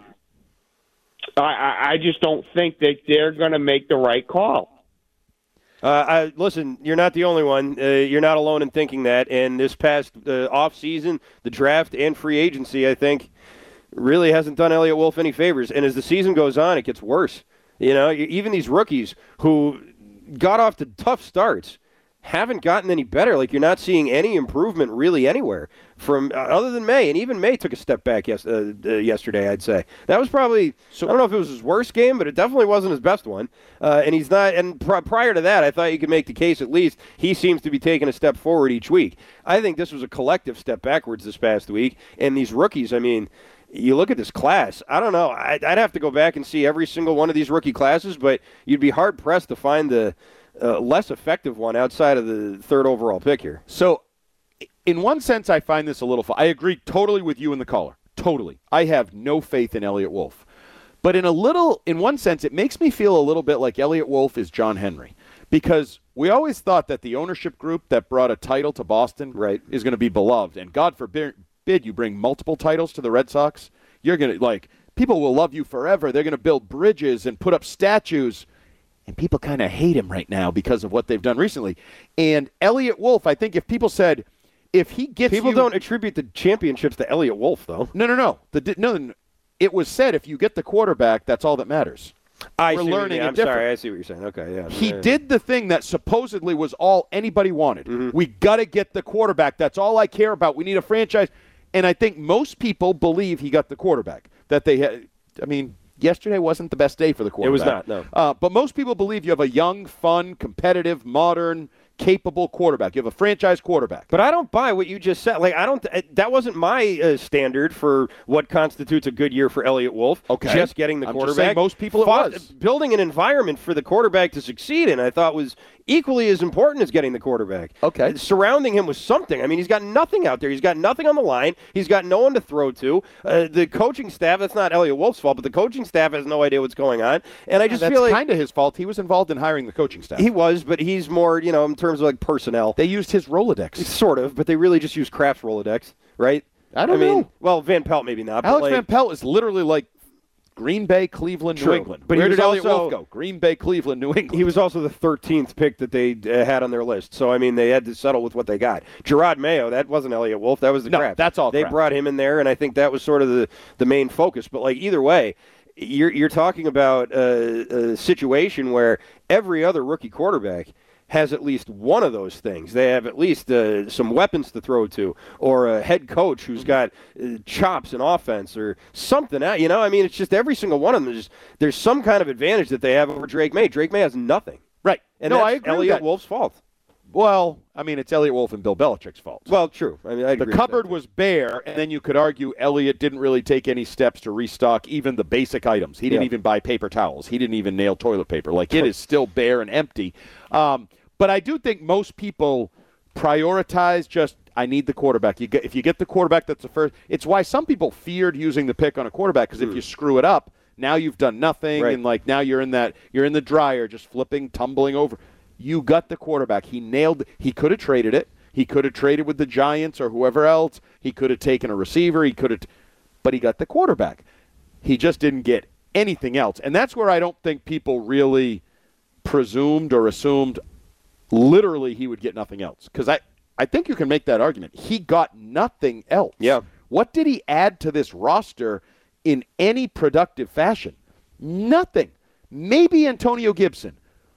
I, I just don't think that they're going to make the right call. Uh, I, listen, you're not the only one. Uh, you're not alone in thinking that. And this past uh, offseason, the draft and free agency, I think, really hasn't done Elliott Wolf any favors. And as the season goes on, it gets worse. You know, even these rookies who got off to tough starts haven't gotten any better. Like, you're not seeing any improvement really anywhere from uh, other than May. And even May took a step back yes, uh, uh, yesterday, I'd say. That was probably, so, I don't know if it was his worst game, but it definitely wasn't his best one. Uh, and he's not, and pr- prior to that, I thought you could make the case at least he seems to be taking a step forward each week. I think this was a collective step backwards this past week. And these rookies, I mean, you look at this class, I don't know. I'd, I'd have to go back and see every single one of these rookie classes, but you'd be hard-pressed to find the uh, less effective one outside of the third overall pick here. So, in one sense, I find this a little fun. I agree totally with you and the caller. Totally. I have no faith in Elliott Wolf. But in a little, in one sense, it makes me feel a little bit like Elliott Wolf is John Henry. Because we always thought that the ownership group that brought a title to Boston right. is going to be beloved. And God forbid bid you bring multiple titles to the Red Sox, you're going to, like, people will love you forever. They're going to build bridges and put up statues. And people kind of hate him right now because of what they've done recently. And Elliott Wolf, I think if people said, if he gets People you, don't attribute the championships to Elliott Wolf, though. No, no, no. The, no. It was said if you get the quarterback, that's all that matters. I We're see learning I'm different. sorry, I see what you're saying. Okay, yeah. He yeah. did the thing that supposedly was all anybody wanted. Mm-hmm. We got to get the quarterback. That's all I care about. We need a franchise. And I think most people believe he got the quarterback. That they had. I mean, yesterday wasn't the best day for the quarterback. It was not, no. Uh, but most people believe you have a young, fun, competitive, modern, capable quarterback. You have a franchise quarterback. But I don't buy what you just said. Like, I don't. That wasn't my uh, standard for what constitutes a good year for Elliott Wolf. Okay. Just getting the I'm quarterback. Just saying most people it Fought, was. Building an environment for the quarterback to succeed in, I thought was equally as important as getting the quarterback. Okay. Surrounding him with something. I mean, he's got nothing out there. He's got nothing on the line. He's got no one to throw to. Uh, the coaching staff, that's not Elliott Wolf's fault, but the coaching staff has no idea what's going on. And I just yeah, feel like that's kind of his fault. He was involved in hiring the coaching staff. He was, but he's more, you know, in terms of like personnel. They used his Rolodex. Sort of, but they really just used Kraft's Rolodex, right? I don't I mean, know. Well, Van Pelt maybe not. Alex but like, Van Pelt is literally like Green Bay, Cleveland, True. New England. But Where he was did Elliott also- Wolf go? Green Bay, Cleveland, New England. He was also the thirteenth pick that they uh, had on their list. So, I mean, they had to settle with what they got. Gerard Mayo, that wasn't Elliott Wolf. That was the No, Kraft. that's all They Kraft. brought him in there, and I think that was sort of the, the main focus. But, like, either way, you're, you're talking about a, a situation where every other rookie quarterback has at least one of those things. They have at least uh, some weapons to throw to, or a head coach who's got uh, chops in offense, or something. You know, I mean, it's just every single one of them. There's, there's some kind of advantage that they have over Drake May. Drake May has nothing. Right. And no, that's I agree with Elliott that. Wolf's fault. Well, I mean, it's Elliott Wolf and Bill Belichick's fault. Well, true. I mean, I the agree with cupboard that. was bare, and then you could argue Elliott didn't really take any steps to restock even the basic items. He didn't Yeah. even buy paper towels. He didn't even nail toilet paper. Like, it is still bare and empty. Um, but I do think most people prioritize just, I need the quarterback. You get, if you get the quarterback, that's the first. It's why some people feared using the pick on a quarterback, because Mm. if you screw it up, now you've done nothing, Right. and like now you're in that you're in the dryer, just flipping, tumbling over. You got the quarterback. He nailed. He could have traded it. He could have traded with the Giants or whoever else. He could have taken a receiver. He could have, but he got the quarterback. He just didn't get anything else, and that's where I don't think people really presumed or assumed literally he would get nothing else. Because I, I think you can make that argument. He got nothing else. Yeah. What did he add to this roster in any productive fashion? Nothing. Maybe Antonio Gibson.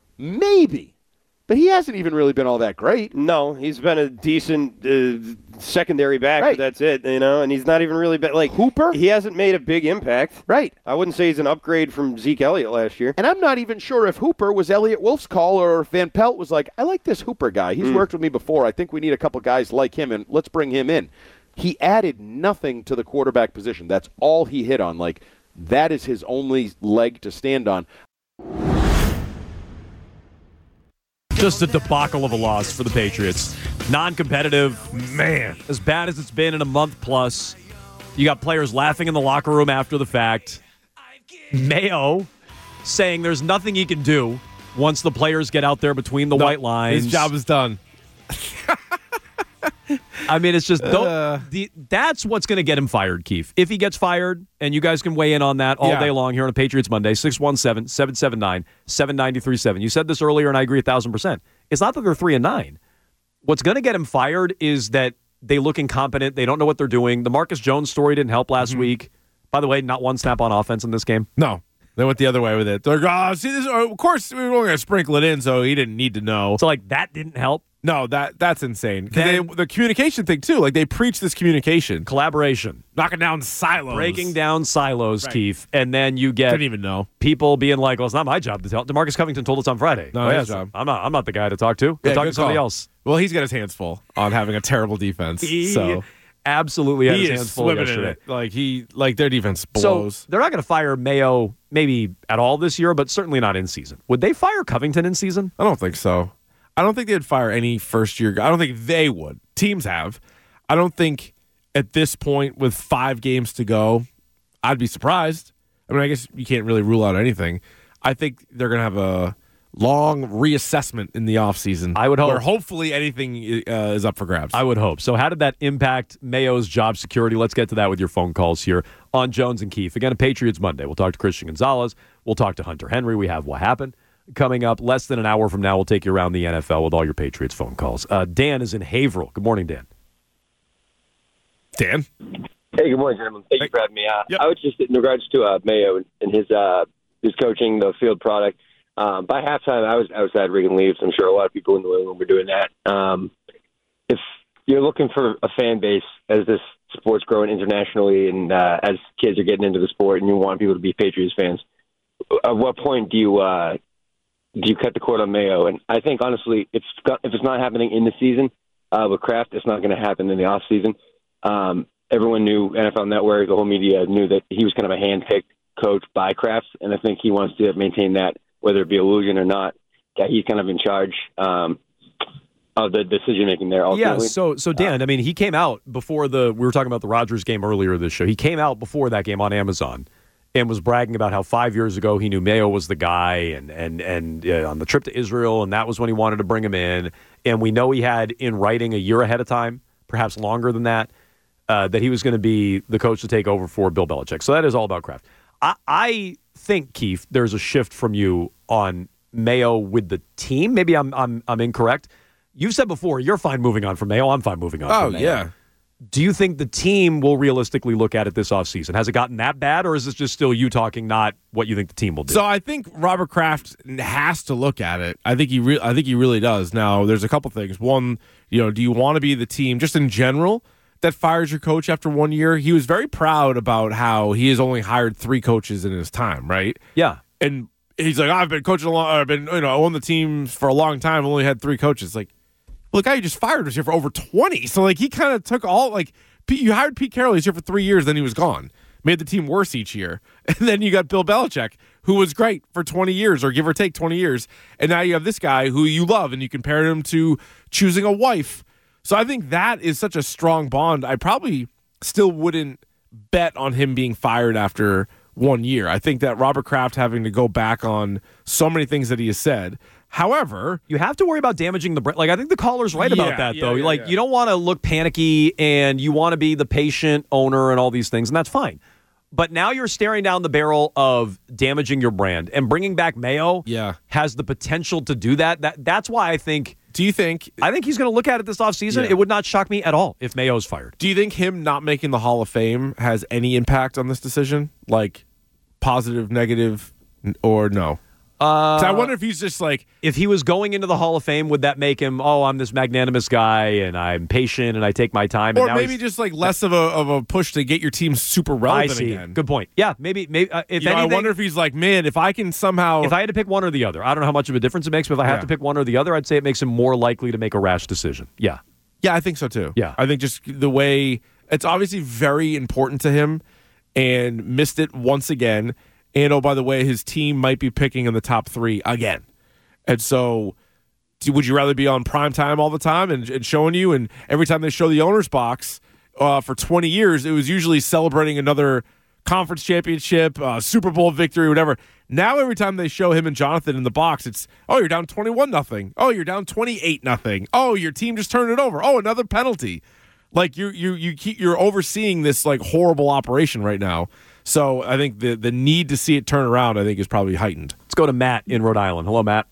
Maybe. But he hasn't even really been all that great. No, he's been a decent uh, secondary back, Right. but that's it, you know, and he's not even really been, like, Hooper? He hasn't made a big impact. Right. I wouldn't say he's an upgrade from Zeke Elliott last year. And I'm not even sure if Hooper was Elliott Wolf's call or if Van Pelt was like, I like this Hooper guy. He's Mm. worked with me before. I think we need a couple guys like him, and let's bring him in. He added nothing to the quarterback position. That's all he hit on. Like, that is his only leg to stand on. Just a debacle of a loss for the Patriots. Non-competitive, man, as bad as it's been in a month plus. You got players laughing in the locker room after the fact. Mayo saying there's nothing he can do once the players get out there between the no, white lines. His job is done. I mean, it's just don't, Uh. the, that's what's going to get him fired, Keith. If he gets fired, and you guys can weigh in on that all Yeah. day long here on a Patriots Monday, six one seven, seven seven nine, seven nine three seven. You said this earlier, and I agree a thousand percent. It's not that they're three and nine. What's going to get him fired is that they look incompetent. They don't know what they're doing. The Marcus Jones story didn't help last Mm-hmm. week. By the way, not one snap on offense in this game. No. They went the other way with it. They're like, oh, see this. Of course, we were only going to sprinkle it in, so he didn't need to know. So, like, that didn't help? No, that that's insane. 'Cause Then- they, the communication thing, too. Like, they preach this communication. Collaboration. Knocking down silos. Breaking down silos, Right. Keith. And then you get Didn't even know. people being like, well, it's not my job to tell. DeMarcus Covington told us on Friday. No, oh, his yes, job. I'm not, I'm not the guy to talk to. Go Yeah, talk good to somebody call. else. Well, he's got his hands full on having a terrible defense. He so absolutely had he his is hands full swimming in yesterday. it. Like, he, like their defense blows. So they're not going to fire Mayo maybe at all this year, but certainly not in season. Would they fire Covington in season? I don't think so. I don't think they'd fire any first year guy. I don't think they would. Teams have. I don't think at this point with five games to go, I'd be surprised. I mean, I guess you can't really rule out anything. I think they're going to have a long reassessment in the offseason. I would hope. Where hopefully anything uh, is up for grabs. I would hope. So how did that impact Mayo's job security? Let's get to that with your phone calls here on Jones and Keefe. Again, a Patriots Monday. We'll talk to Christian Gonzalez. We'll talk to Hunter Henry. We have What Happened coming up less than an hour from now. We'll take you around the N F L with all your Patriots phone calls. Uh, Dan is in Haverhill. Good morning, Dan. Dan? Hey, good morning, gentlemen. Thank you for having me. Uh, I was just in regards to uh, Mayo and, and his uh, his coaching, the field product. Um, by halftime, I was outside rigging leaves. I'm sure a lot of people in the room were doing that. Um, if you're looking for a fan base as this sport's growing internationally and uh, as kids are getting into the sport, and you want people to be Patriots fans, at what point do you uh, do you cut the cord on Mayo? And I think honestly, if if it's not happening in the season uh, with Kraft, it's not going to happen in the off season. Um, everyone knew, N F L Network, the whole media knew that he was kind of a hand-picked coach by Kraft, and I think he wants to maintain that, whether it be illusion or not. Yeah, he's kind of in charge um, of the decision-making there. Yeah, Ultimately. so, so Dan, I mean, he came out before the, we were talking about the Rodgers game earlier this show. He came out before that game on Amazon and was bragging about how five years ago he knew Mayo was the guy and and and uh, on the trip to Israel, and that was when he wanted to bring him in. And we know he had in writing a year ahead of time, perhaps longer than that, uh, that he was going to be the coach to take over for Bill Belichick. So that is all about Kraft. I, I think, Keith, there's a shift from you on Mayo with the team. Maybe I'm I'm I'm incorrect. You've said before you're fine moving on from Mayo. I'm fine moving on. Oh, from Mayo. yeah. Do you think the team will realistically look at it this offseason? Has it gotten that bad, or is this just still you talking, not what you think the team will do? So I think Robert Kraft has to look at it. I think he re- I think he really does. Now, there's a couple things. One, you know, do you want to be the team just in general that fires your coach after one year? He was very proud about how he has only hired three coaches in his time, right? Yeah. And he's like, I've been coaching a long, I've been, you know, I own the team for a long time. Only had three coaches. Like, well, the guy you just fired was here for over twenty. So, like, he kind of took all, like, Pete, you hired Pete Carroll. He's here for three years. Then he was gone. Made the team worse each year. And then you got Bill Belichick, who was great for twenty years, or give or take twenty years. And now you have this guy who you love, and you compare him to choosing a wife. So I think that is such a strong bond. I probably still wouldn't bet on him being fired after one year. I think that Robert Kraft having to go back on so many things that he has said. However, you have to worry about damaging the brand. Like, I think the caller's right about Yeah, that, yeah, though. yeah, like, yeah. you don't want to look panicky, and you want to be the patient owner and all these things, and that's fine. But now you're staring down the barrel of damaging your brand, and bringing back Mayo yeah. has the potential to do that. That That's why I think... Do you think... I think he's going to look at it this offseason. Yeah. It would not shock me at all if Mayo's fired. Do you think him not making the Hall of Fame has any impact on this decision? Like, positive, negative, n- or no? Uh, 'Cause I wonder if he's just like... If he was going into the Hall of Fame, would that make him, oh, I'm this magnanimous guy, and I'm patient, and I take my time? And Or now maybe he's- just like less of a of a push to get your team super relevant I see. again. Good point. Yeah, maybe. maybe uh, if You know, anything, I wonder if he's like, man, if I can somehow... If I had to pick one or the other, I don't know how much of a difference it makes, but if I have Yeah. to pick one or the other, I'd say it makes him more likely to make a rash decision. Yeah. Yeah, I think so too. Yeah. I think just the way... It's obviously very important to him, and missed it once again. And, oh, by the way, his team might be picking in the top three again. And so, do- would you rather be on prime time all the time and, and showing you? And every time they show the owner's box uh, for twenty years, it was usually celebrating another conference championship, uh, Super Bowl victory, whatever. Now every time they show him and Jonathan in the box, it's, oh, you're down twenty-one nothing. Oh, you're down twenty-eight nothing. Oh, your team just turned it over. Oh, another penalty. Like you you you keep you're overseeing this like horrible operation right now. So I think the the need to see it turn around, I think, is probably heightened. Let's go to Matt in Rhode Island. Hello, Matt.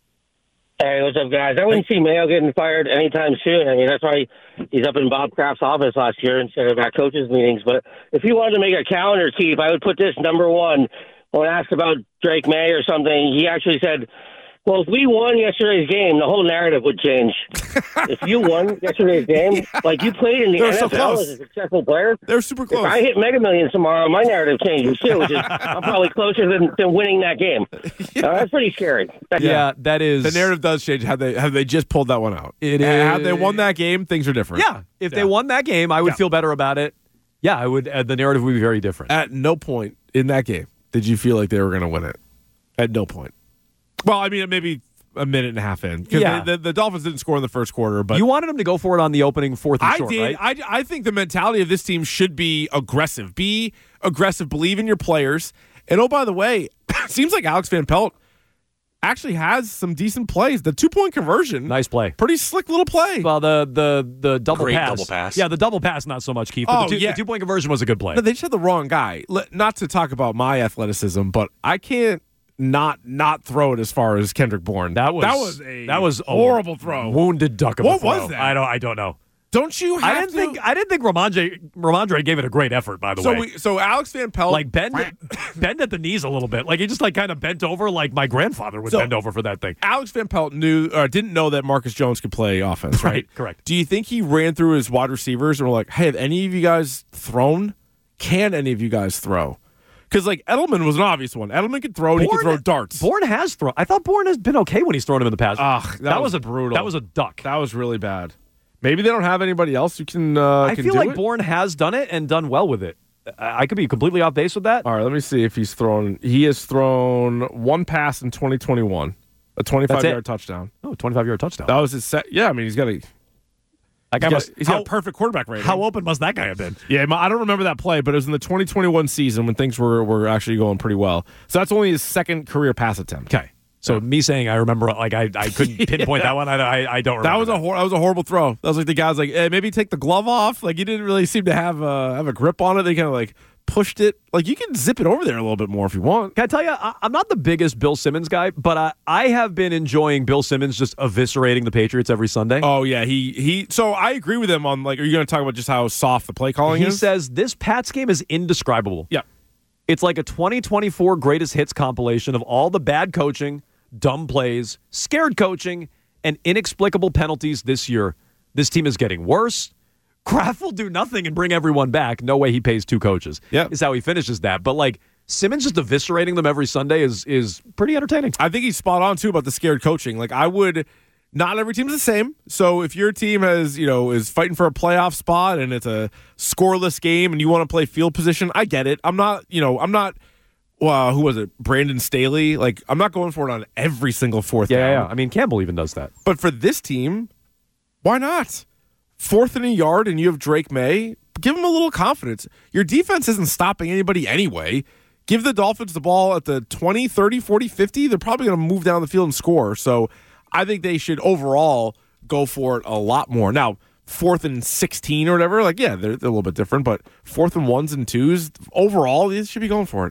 Hey, what's up, guys? I wouldn't see Mayo getting fired anytime soon. I mean, that's why he's up in Bob Kraft's office last year instead of at coaches' meetings. But if he wanted to make a calendar keep, I would put this number one. When asked about Drake May or something, he actually said, well, if we won yesterday's game, the whole narrative would change. If you won yesterday's game, like you played in the They're N F L so close. as a successful player. They're super close. If I hit Mega Millions tomorrow, my narrative changes too, which is I'm probably closer than, than winning that game. Yeah. Uh, that's pretty scary. That's Yeah, that is. The narrative does change. Had they had they just pulled that one out, It And is. had they won that game, things are different. Yeah, if they won that game, I would Yeah. feel better about it. Yeah, I would. Uh, the narrative would be very different. At no point in that game did you feel like they were going to win it. At no point. Well, I mean, maybe a minute and a half in. Because Yeah. the, the Dolphins didn't score in the first quarter. But you wanted them to go for it on the opening fourth and I short, did. right? I, I think the mentality of this team should be aggressive. Be aggressive. Believe in your players. And oh, by the way, it seems like Alex Van Pelt actually has some decent plays. The two-point conversion. Nice play. Pretty slick little play. Well, the the the double Great pass. double pass. Yeah, the double pass, not so much, Keith. But Oh, the, two, yeah. the two-point conversion was a good play. No, they just had the wrong guy. Let- Not to talk about my athleticism, but I can't not not throw it as far as Kendrick Bourne. That was that was a that was a horrible throw. Wounded duck of What a throw. was that? I don't I don't know. Don't you? Have I didn't to? think I didn't think Ramondre Ramondre gave it a great effort. By the so way, we, so Alex Van Pelt like bend bend at the knees a little bit. Like he just like kind of bent over, like my grandfather would So- bend over for that thing. Alex Van Pelt knew or didn't know that Marcus Jones could play offense, right? Right, correct. Do you think he ran through his wide receivers and were like, "Hey, have any of you guys thrown? Can any of you guys throw?" Because like Edelman was an obvious one. Edelman could throw and he could throw darts. Bourne has thrown. I thought Bourne has been okay when he's thrown him in the past. Ugh, that, that was, was a brutal. That was a duck. That was really bad. Maybe they don't have anybody else who can. Uh, I can feel do like it. Bourne has done it and done well with it. I I could be completely off base with that. All right, let me see if he's thrown. He has thrown one pass in twenty twenty-one, a twenty-five yard touchdown. Oh, twenty-five yard touchdown. That was his set. Yeah, I mean he's got a. That guy he's got, must- he's got how- a perfect quarterback rating. How open must that guy have been? Yeah, I don't remember that play, but it was in the twenty twenty-one season when things were were actually going pretty well. So that's only his second career pass attempt. Okay. So me saying I remember, like I, I couldn't pinpoint Yeah. that one. I, I, I don't remember. That was a hor- that was a horrible throw. That was like the guy's like, eh, maybe take the glove off. Like he didn't really seem to have uh, have a grip on it. They kind of like pushed it. Like you can zip it over there a little bit more if you want. Can I tell you, I, I'm not the biggest Bill Simmons guy, but I, I have been enjoying Bill Simmons just eviscerating the Patriots every Sunday. Oh yeah, he he. So I agree with him on like. Are you going to talk about just how soft the play calling He is? says this Pats game is indescribable. Yeah, it's like a twenty twenty-four greatest hits compilation of all the bad coaching, dumb plays, scared coaching, and inexplicable penalties this year. This team is getting worse. Kraft will do nothing and bring everyone back. No way he pays two coaches. Yeah, is how he finishes that. But like Simmons just eviscerating them every Sunday is is pretty entertaining. I think he's spot on too about the scared coaching. Like I would. Not every team's the same. So if your team has, you know, is fighting for a playoff spot and it's a scoreless game and you want to play field position, I get it. I'm not, you know, I'm not. Well, who was it? Brandon Staley. Like I'm not going for it on every single fourth Yeah, down. yeah, yeah. I mean Campbell even does that. But for this team, why not? Fourth and a yard and you have Drake May. Give him a little confidence. Your defense isn't stopping anybody anyway. Give the Dolphins the ball at the twenty, thirty, forty, fifty. They're probably going to move down the field and score. So I think they should overall go for it a lot more. Now, fourth and sixteen or whatever, like, yeah, they're, they're a little bit different. But fourth and ones and twos, overall, they should be going for it.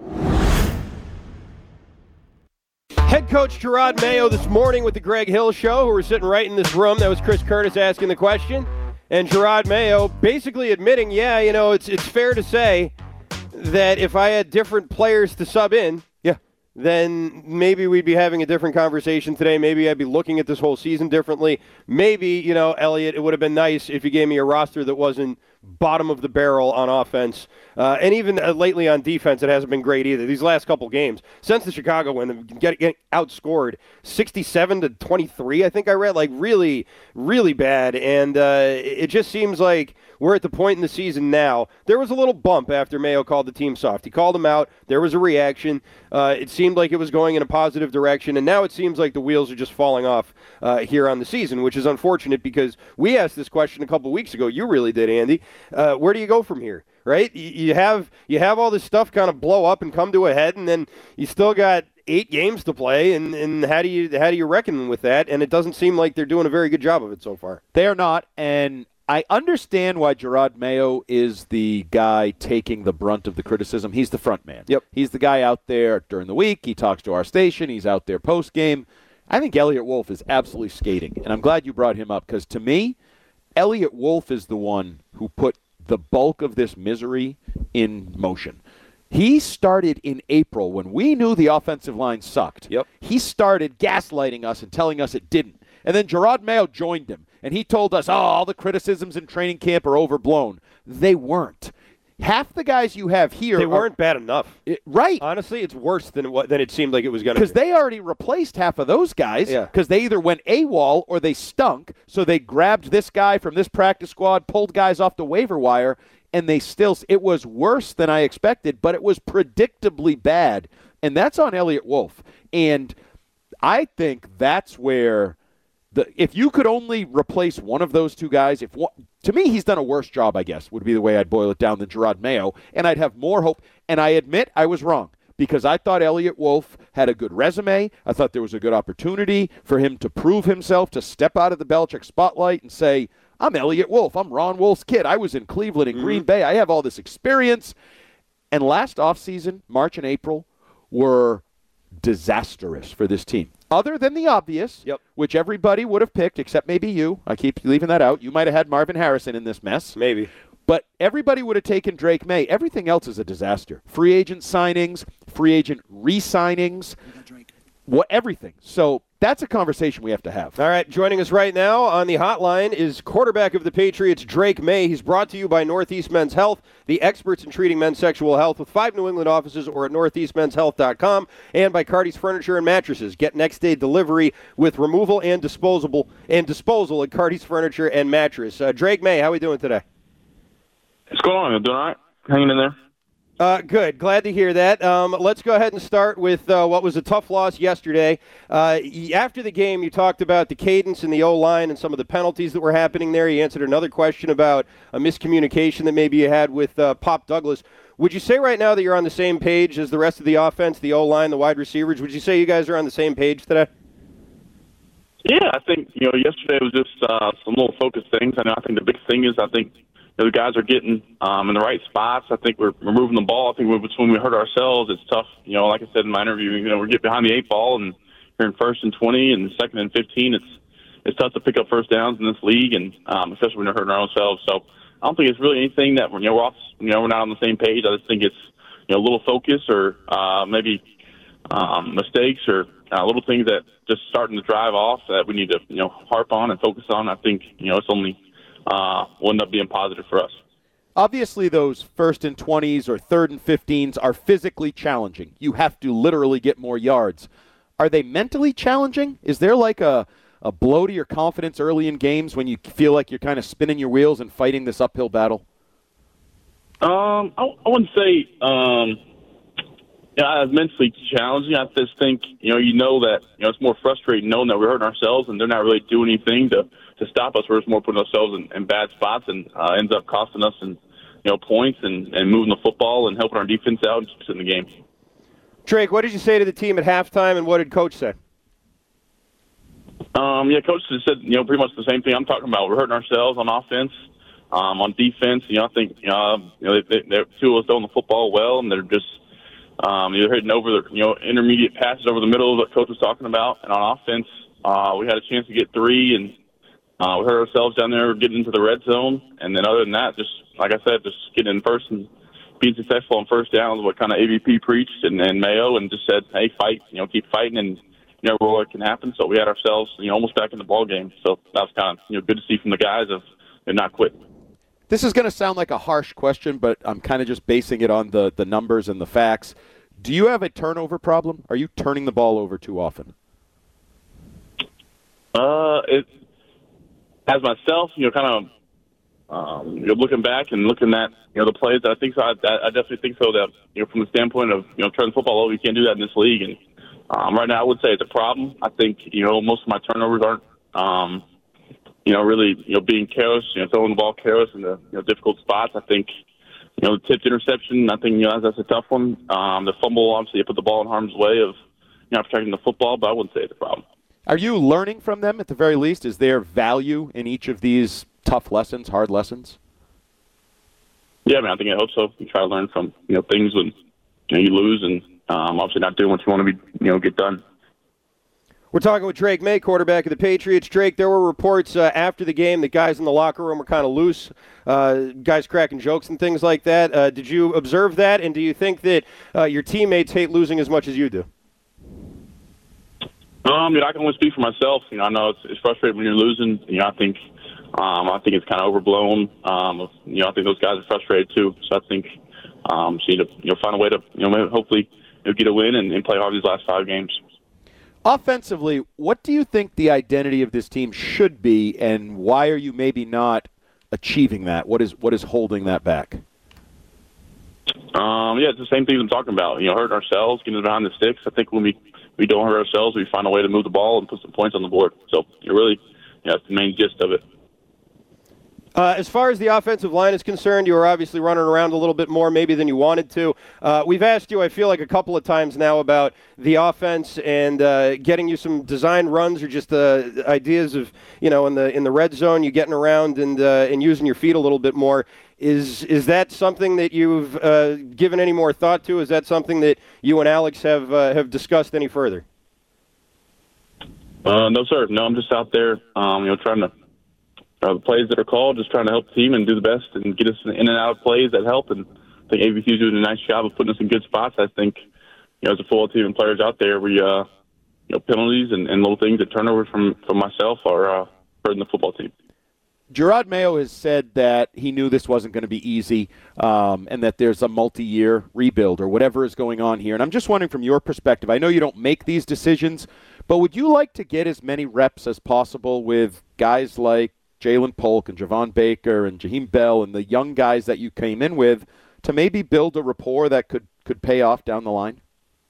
Head coach Gerard Mayo this morning with the Greg Hill Show, who were sitting right in this room. That was Chris Curtis asking the question. And Gerard Mayo basically admitting, yeah, you know, it's it's fair to say that if I had different players to sub in, yeah, then maybe we'd be having a different conversation today. Maybe I'd be looking at this whole season differently. Maybe, you know, Elliot, it would have been nice if you gave me a roster that wasn't bottom of the barrel on offense. Uh, and even uh, lately on defense, it hasn't been great either. These last couple games, since the Chicago win, get, getting outscored sixty-seven to twenty-three, I think I read, like really, really bad. And uh, it just seems like we're at the point in the season now. There was a little bump after Mayo called the team soft. He called them out. There was a reaction. Uh, it seemed like it was going in a positive direction. And now it seems like the wheels are just falling off uh, here on the season, which is unfortunate because we asked this question a couple weeks ago. You really did, Andy. Uh, where do you go from here? right? You, you have you have all this stuff kind of blow up and come to a head, and then you still got eight games to play, and, and how do you how do you reckon with that? And it doesn't seem like they're doing a very good job of it so far. They are not, and I understand why Gerard Mayo is the guy taking the brunt of the criticism. He's the front man. Yep. He's the guy out there during the week. He talks to our station. He's out there post-game. I think Elliott Wolf is absolutely skating, and I'm glad you brought him up because, to me, Elliott Wolf is the one who put the bulk of this misery in motion. He started in April when we knew the offensive line sucked. Yep. He started gaslighting us and telling us it didn't. And then Gerard Mayo joined him, and he told us, oh, all the criticisms in training camp are overblown. They weren't. Half the guys you have here They are, weren't bad enough. It, right. Honestly, it's worse than what than it seemed like it was going to be. Because they already replaced half of those guys Yeah. because they either went AWOL or they stunk, so they grabbed this guy from this practice squad, pulled guys off the waiver wire, and they still – it was worse than I expected, but it was predictably bad, and that's on Elliott Wolf. And I think that's where – The, if you could only replace one of those two guys, if one, to me he's done a worse job, I guess, would be the way I'd boil it down than Gerard Mayo, and I'd have more hope. And I admit I was wrong because I thought Elliott Wolf had a good resume. I thought there was a good opportunity for him to prove himself, to step out of the Belichick spotlight and say, I'm Elliott Wolf. I'm Ron Wolf's kid. I was in Cleveland and mm-hmm. Green Bay. I have all this experience. And last offseason, March and April, were disastrous for this team. Other than the obvious, yep. which everybody would have picked, except maybe you. I keep leaving that out. You might have had Marvin Harrison in this mess. Maybe. But everybody would have taken Drake May. Everything else is a disaster. Free agent signings, free agent re-signings, what, everything. So that's a conversation we have to have. All right, joining us right now on the hotline is quarterback of the Patriots, Drake May. He's brought to you by Northeast Men's Health, the experts in treating men's sexual health with five New England offices or at northeast men's health dot com, and by Cardi's Furniture and Mattresses. Get next-day delivery with removal and disposable and disposal at Cardi's Furniture and Mattress. Uh, Drake May, how are we doing today? What's going on? You doing all right? Hanging in there? Uh, good. Glad to hear that. Um, let's go ahead and start with uh, what was a tough loss yesterday. Uh, after the game, you talked about the cadence and the O-line and some of the penalties that were happening there. You answered another question about a miscommunication that maybe you had with uh, Pop Douglas. Would you say right now that you're on the same page as the rest of the offense, the O-line, the wide receivers? Would you say you guys are on the same page today? Yeah, I think, you know, yesterday was just uh, some little focused things. I know I think the big thing is I think – the guys are getting um, in the right spots. I think we're, we're moving the ball. I think we're, when we hurt ourselves, it's tough. You know, like I said in my interview, you know, we get behind the eight ball, and you're in first and twenty, and second and fifteen. It's it's tough to pick up first downs in this league, and um, especially when we're hurting ourselves. So I don't think it's really anything that we're, you know, we're off, you know, we're not on the same page. I just think it's, you know, a little focus or uh, maybe um, mistakes or uh, little things that just starting to drive off that we need to, you know, harp on and focus on. I think, you know, it's only uh, will end up being positive for us. Obviously, those first and twenties or third and fifteens are physically challenging. You have to literally get more yards. Are they mentally challenging? Is there like a, a blow to your confidence early in games when you feel like you're kind of spinning your wheels and fighting this uphill battle? Um, I, I wouldn't say um, yeah, it's mentally challenging. I just think, you know, you know that, you know, it's more frustrating knowing that we're hurting ourselves and they're not really doing anything to, to stop us. We're just more putting ourselves in, in bad spots and uh, ends up costing us and you know points and, and moving the football and helping our defense out and just in the game. Drake, what did you say to the team at halftime, and what did Coach say? Um, yeah, Coach just said, you know, pretty much the same thing I'm talking about. We're hurting ourselves on offense, um, on defense. You know, I think you know, you know they, they're two of us throwing the football well, and they're just um, they're hitting over the you know intermediate passes over the middle of what Coach was talking about. And on offense, uh, we had a chance to get three, and uh, we hurt ourselves down there getting into the red zone. And then other than that, just like I said, just getting in first and being successful on first down is what kind of A V P preached and, and Mayo, and just said, hey, fight, you know, keep fighting, and you never know what can happen. So we had ourselves, you know, almost back in the ball game. So that was kind of, you know, good to see from the guys of they're not quit. This is going to sound like a harsh question, but I'm kind of just basing it on the, the numbers and the facts. Do you have a turnover problem? Are you turning the ball over too often? Uh, it, as myself, you know, kind of um, you know, looking back and looking at, you know, the plays, I think so. I, I definitely think so that, you know, from the standpoint of, you know, turning the football over, you can't do that in this league. And um, right now I would say it's a problem. I think, you know, most of my turnovers aren't, um, you know, really, you know, being careless, you know, throwing the ball careless in the, you know, difficult spots. I think you know, the tipped interception, I think, you know, that's a tough one. Um, the fumble, obviously, you put the ball in harm's way of, you know, protecting the football, but I wouldn't say it's a problem. Are you learning from them at the very least? Is there value in each of these tough lessons, hard lessons? Yeah, I mean, I think I hope so. You try to learn from, you know, things when, you know, you lose and um, obviously not doing what you want to be, you know, get done. We're talking with Drake May, quarterback of the Patriots. Drake, there were reports uh, after the game that guys in the locker room were kind of loose, uh, guys cracking jokes and things like that. Uh, did you observe that, and do you think that uh, your teammates hate losing as much as you do? Um, you know, I can only speak for myself. You know, I know it's, it's frustrating when you're losing. You know, I think, um, I think it's kind of overblown. Um, you know, I think those guys are frustrated too. So I think, um, so you need to, you know, find a way to, you know, hopefully, you know, get a win and, and play hard these last five games. Offensively, what do you think the identity of this team should be, and why are you maybe not achieving that? What is what is holding that back? Um, yeah, it's the same things I'm talking about. You know, hurting ourselves, getting behind the sticks. I think when we, we don't hurt ourselves, we find a way to move the ball and put some points on the board. So it really, yeah, that's the main gist of it. Uh, as far as the offensive line is concerned, you were obviously running around a little bit more maybe than you wanted to. Uh, we've asked you, I feel like, a couple of times now about the offense and uh, getting you some design runs or just uh, ideas of, you know, in the in the red zone, you getting around and uh, and using your feet a little bit more. Is is that something that you've uh, given any more thought to? Is that something that you and Alex have uh, have discussed any further? Uh, no, sir. No, I'm just out there, um, you know, trying to. Uh, the plays that are called, just trying to help the team and do the best and get us in and out of plays that help. And I think A B C is doing a nice job of putting us in good spots. I think, you know, as a full team and players out there, we, uh, you know, penalties and, and little things that turnovers from, from myself are uh, hurting the football team. Jerod Mayo has said that he knew this wasn't going to be easy um, and that there's a multi-year rebuild or whatever is going on here. And I'm just wondering from your perspective, I know you don't make these decisions, but would you like to get as many reps as possible with guys like Jalen Polk and Javon Baker and Jaheim Bell and the young guys that you came in with to maybe build a rapport that could, could pay off down the line?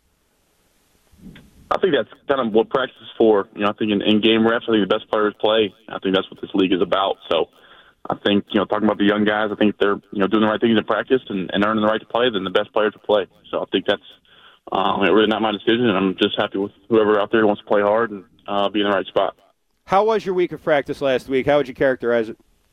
I think that's kind of what practice is for. You know, I think in, in game reps, I think the best players play. I think that's what this league is about. So I think, you know, talking about the young guys, I think if they're, you know, doing the right things in practice and, and earning the right to play, then the best players will play. So I think that's um, really not my decision, and I'm just happy with whoever out there wants to play hard and uh, be in the right spot. How was your week of practice last week? How would you characterize it?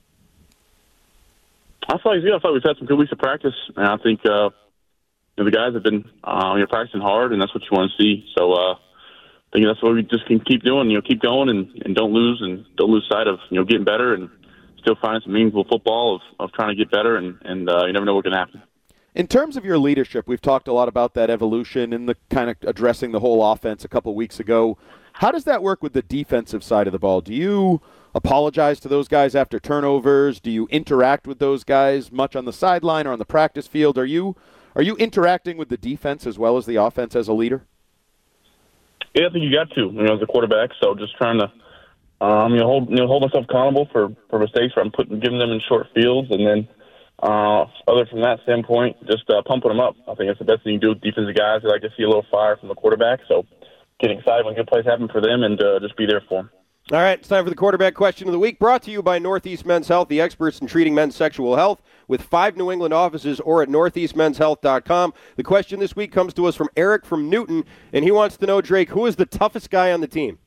I feel like, yeah, I thought we've had some good weeks of practice, and I think uh, you know, the guys have been uh, you know, practicing hard, and that's what you want to see. So uh, I think that's what we just can keep doing. You know, keep going and, and don't lose and don't lose sight of you know getting better and still finding some meaningful football of, of trying to get better, and and uh, you never know what can happen. In terms of your leadership, we've talked a lot about that evolution and the kind of addressing the whole offense a couple weeks ago. How does that work with the defensive side of the ball? Do you apologize to those guys after turnovers? Do you interact with those guys much on the sideline or on the practice field? Are you are you interacting with the defense as well as the offense as a leader? Yeah, I think you got to, you know, as a quarterback. So just trying to, um, you know, hold you know hold myself accountable for, for mistakes where I'm putting giving them in short fields, and then uh, other from that standpoint, just uh, pumping them up. I think that's the best thing you can do with defensive guys. They like to see a little fire from the quarterback. So getting excited when good plays happen for them and uh, just be there for them. All right, it's time for the quarterback question of the week, brought to you by Northeast Men's Health, the experts in treating men's sexual health, with five New England offices or at northeast men's health dot com. The question this week comes to us from Eric from Newton, and he wants to know, Drake, who is the toughest guy on the team?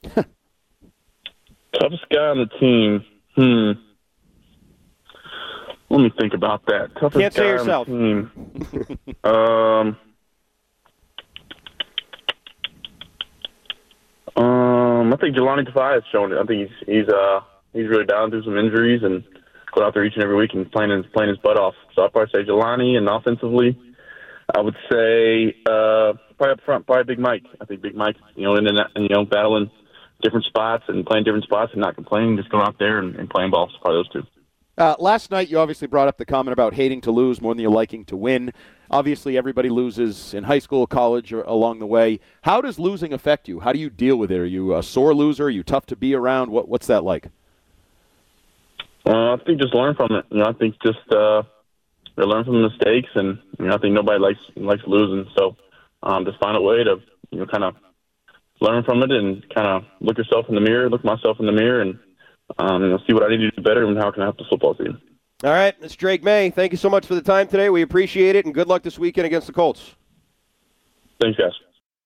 Toughest guy on the team? Hmm. Let me think about that. Toughest Can't say guy yourself. On the team. um... Um, I think Jelani Tafai has shown it. I think he's he's uh he's really down through some injuries and going out there each and every week and playing his playing his butt off. So I'd probably say Jelani, and offensively, I would say uh probably up front, probably Big Mike. I think Big Mike, you know, in and you know battling different spots and playing different spots and not complaining, just going out there and, and playing ball. So probably those two. Uh, last night, you obviously brought up the comment about hating to lose more than you're liking to win. Obviously, everybody loses in high school, college, or along the way. How does losing affect you? How do you deal with it? Are you a sore loser? Are you tough to be around? What, what's that like? Uh, I think just learn from it. You know, I think just uh, learn from the mistakes, and you know, I think nobody likes likes losing. So um, just find a way to you know kind of learn from it and kind of look yourself in the mirror, look myself in the mirror, and um, you know, see what I need to do better and how can I help the football team. All right, it's Drake May. Thank you so much for the time today. We appreciate it, and good luck this weekend against the Colts. Thanks, guys.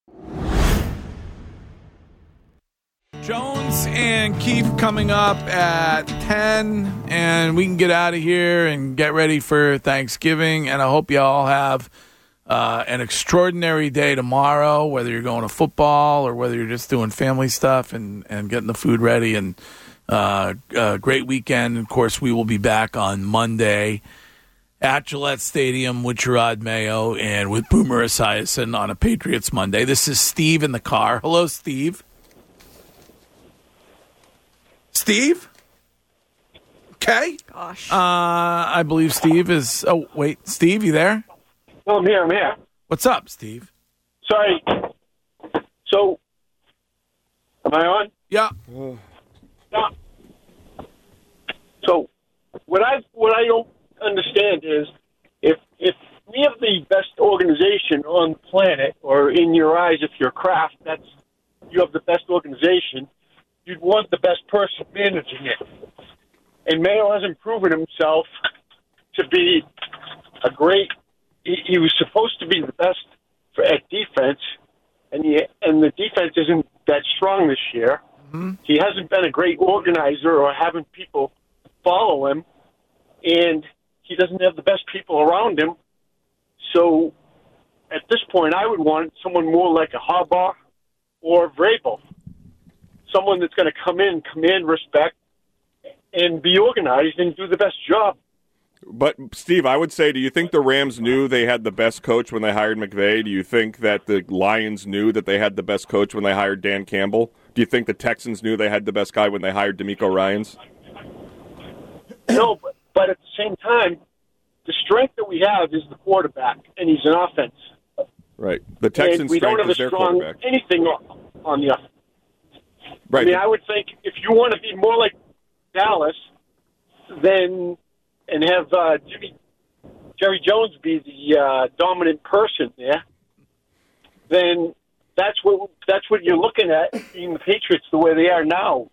Jones and Keefe coming up at ten, and we can get out of here and get ready for Thanksgiving. And I hope you all have uh, an extraordinary day tomorrow, whether you're going to football or whether you're just doing family stuff and, and getting the food ready. And uh, a great weekend. Of course, we will be back on Monday at Gillette Stadium with Gerard Mayo and with Boomer Esiason on a Patriots Monday. This is Steve in the car. Hello, Steve. Steve? Okay. Gosh. Uh, I believe Steve is... Oh, wait. Steve, you there? Oh, I'm here. I'm here. What's up, Steve? Sorry. So, am I on? Yeah. Yeah. So, what I what I don't understand is if if we have the best organization on the planet, or in your eyes, if you're Kraft, that's you have the best organization. You'd want the best person managing it. And Mayo hasn't proven himself to be a great. He, he was supposed to be the best for, at defense, and he, and the defense isn't that strong this year. Mm-hmm. He hasn't been a great organizer or having people follow him, and he doesn't have the best people around him. So at this point, I would want someone more like a Harbaugh or Vrabel. Someone that's going to come in, command respect, and be organized and do the best job. But, Steve, I would say, do you think the Rams knew they had the best coach when they hired McVay? Do you think that the Lions knew that they had the best coach when they hired Dan Campbell? Do you think the Texans knew they had the best guy when they hired DeMeco Ryans? No, but, but at the same time, the strength that we have is the quarterback, and he's an offense. Right. The Texans' and we strength don't have is a their strong quarterback. anything on the offense. Right. I mean, I would think if you want to be more like Dallas, then and have uh, Jimmy, Jerry Jones be the uh, dominant person there, then that's what that's what you're looking at, being the Patriots the way they are now.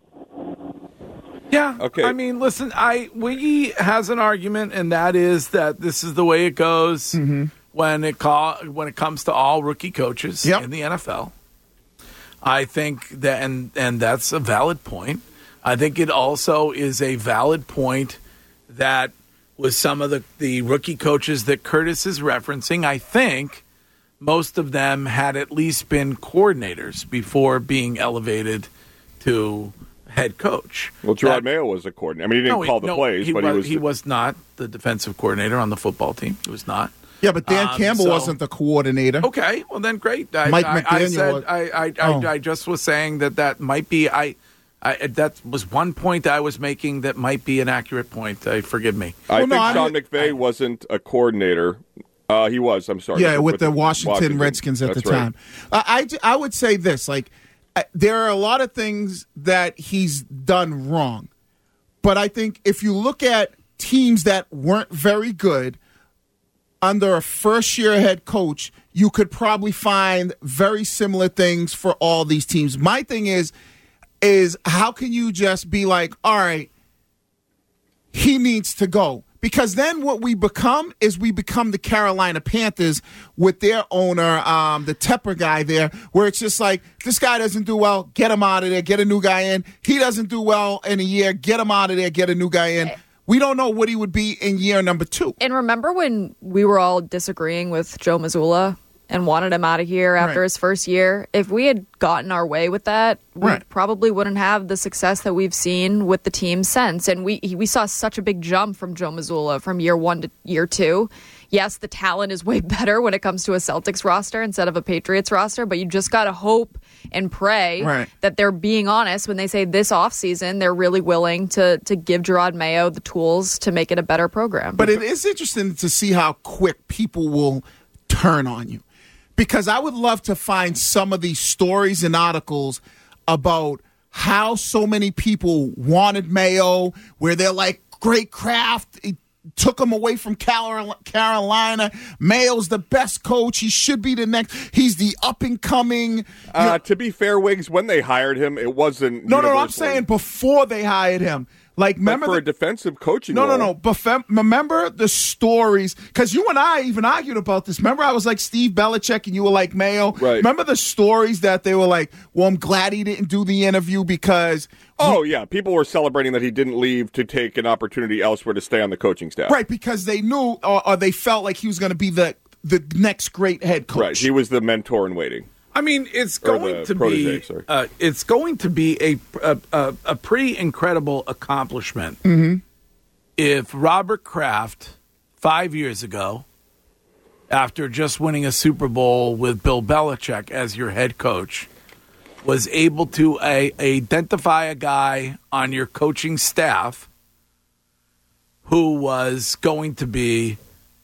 Yeah. Okay. I mean, listen, I Wiggy has an argument, and that is that this is the way it goes Mm-hmm. when it call, when it comes to all rookie coaches Yep. in the N F L. I think that, and and that's a valid point. I think it also is a valid point that with some of the, the rookie coaches that Curtis is referencing, I think most of them had at least been coordinators before being elevated to head coach. Well, Gerard That- Mayo was a coordinator. I mean, he didn't no, call the no, plays, he but was, he was. he was not the defensive coordinator on the football team. He was not. Yeah, but Dan Um, Campbell so- wasn't the coordinator. Okay, well then, great. I, Mike I, I McDaniel said was- I, I, I, Oh. I just was saying that that might be I, I. That was one point I was making that might be an accurate point. Uh, forgive me. I Well, no, think I Sean mean- McVay wasn't a coordinator. Uh, he was. I'm sorry. Yeah, with, the Washington, Washington. Redskins at That's the right. time. I, I I would say this: like, uh, there are a lot of things that he's done wrong, but I think if you look at teams that weren't very good under a first-year head coach, you could probably find very similar things for all these teams. My thing is, is how can you just be like, all right, he needs to go? Because then what we become is we become the Carolina Panthers with their owner, um, the Tepper guy there, where it's just like, this guy doesn't do well, get him out of there, get a new guy in. He doesn't do well in a year, get him out of there, get a new guy in. We don't know what he would be in year number two. And remember when we were all disagreeing with Joe Mazzulla and wanted him out of here after Right. his first year? If we had gotten our way with that, we Right. probably wouldn't have the success that we've seen with the team since. And we we saw such a big jump from Joe Mazzulla from year one to year two. Yes, the talent is way better when it comes to a Celtics roster instead of a Patriots roster, but you just got to hope and pray Right. that they're being honest when they say this offseason they're really willing to to give Gerard Mayo the tools to make it a better program. But it is interesting to see how quick people will turn on you. Because I would love to find some of these stories and articles about how so many people wanted Mayo, where they're like, great Kraft, he took him away from Carol- Carolina. Mayo's the best coach. He should be the next. He's the up-and-coming. Uh, to be fair, Wiggs, when they hired him, it wasn't. No, no, no, I'm universally- saying before they hired him. Like, remember but for the, a defensive coaching No, role, no, no. But fem- remember the stories, because you and I even argued about this. Remember I was like Steve Belichick and you were like Mayo? Right. Remember the stories that they were like, well, I'm glad he didn't do the interview because... Oh, yeah. People were celebrating that he didn't leave to take an opportunity elsewhere to stay on the coaching staff. Right, because they knew or, or they felt like he was going to be the, the next great head coach. Right. He was the mentor in waiting. I mean, it's Or going the to protege, be sorry. uh, it's going to be a a, a, a pretty incredible accomplishment Mm-hmm. if Robert Kraft five years ago, after just winning a Super Bowl with Bill Belichick as your head coach, was able to a, identify a guy on your coaching staff who was going to be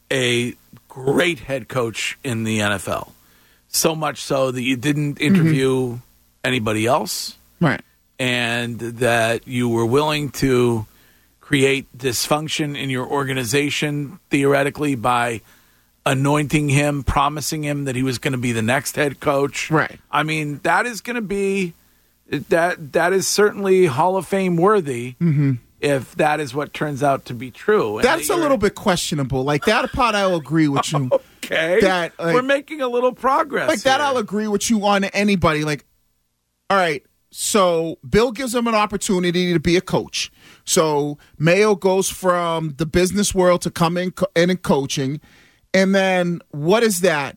a great head coach in the N F L. So much so that you didn't interview mm-hmm. anybody else. Right. And that you were willing to create dysfunction in your organization, theoretically, by anointing him, promising him that he was going to be the next head coach. Right. I mean, that is going to be, that that is certainly Hall of Fame worthy. Mm-hmm. If that is what turns out to be true. And That's that a little bit questionable. Like, that part I'll agree with you. Okay. That, like, we're making a little progress. Like, that here. I'll agree with you on anybody. Like, all right, so Bill gives him an opportunity to be a coach. So Mayo goes from the business world to come in, in and coaching. And then what is that?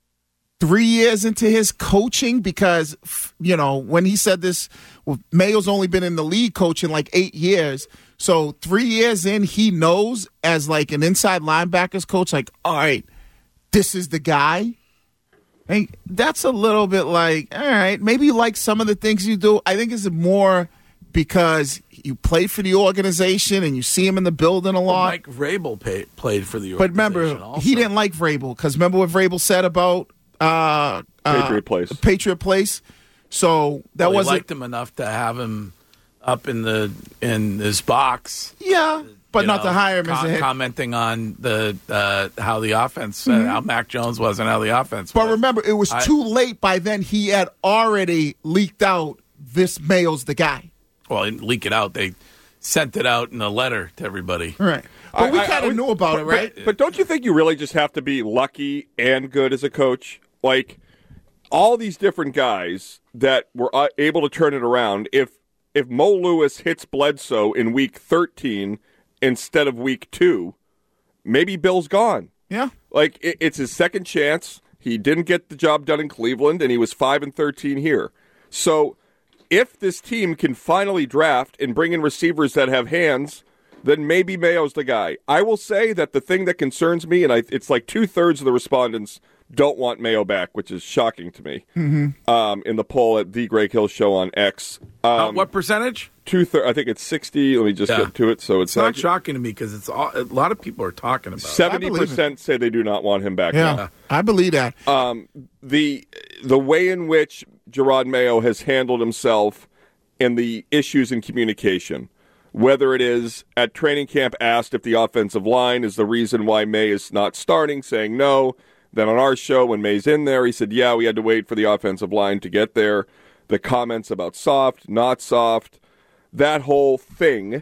Three years into his coaching, because, you know, when he said this, well, Mayo's only been in the league coaching like eight years. So three years in, he knows as like an inside linebackers coach, like, all right, this is the guy. Hey, that's a little bit like, all right, maybe you like some of the things you do. I think it's more because you played for the organization and you see him in the building a lot. Mike Vrabel pay, played for the organization. But remember, also. he didn't like Vrabel, because remember what Vrabel said about uh, Patriot uh, Place. Patriot Place. So that well, wasn't. He liked him enough to have him up in the in his box. Yeah, but not know, to hire him com- as a head. commenting on the uh, how the offense, Mhm. uh, how Mac Jones was, and how the offense. But was. remember, it was I- too late by then. He had already leaked out this Mayo's the guy. Well, they didn't leak it out. They sent it out in a letter to everybody. Right. But we kind of knew about but, it, right? But, but don't you think you really just have to be lucky and good as a coach? Like, all these different guys that were uh, able to turn it around, if if Mo Lewis hits Bledsoe in week thirteen instead of week two, maybe Bill's gone. Yeah. Like, it, it's his second chance. He didn't get the job done in Cleveland, and he was five and thirteen here. So if this team can finally draft and bring in receivers that have hands, then maybe Mayo's the guy. I will say that the thing that concerns me, and I, it's like two-thirds of the respondents don't want Mayo back, which is shocking to me, Mm-hmm. um, in the poll at The Greg Hill Show on X. Um, Uh, what percentage? Two thir- I think it's sixty. Let me just Yeah. get to it. So it's, It's not shocking to me because it's all, a lot of people are talking about it. seventy percent say they do not want him back Yeah, now. I believe that. Um, the the way in which Gerard Mayo has handled himself and the issues in communication, whether it is at training camp asked if the offensive line is the reason why May is not starting, saying no. Then on our show, when May's in there, he said, yeah, we had to wait for the offensive line to get there. The comments about soft, not soft, that whole thing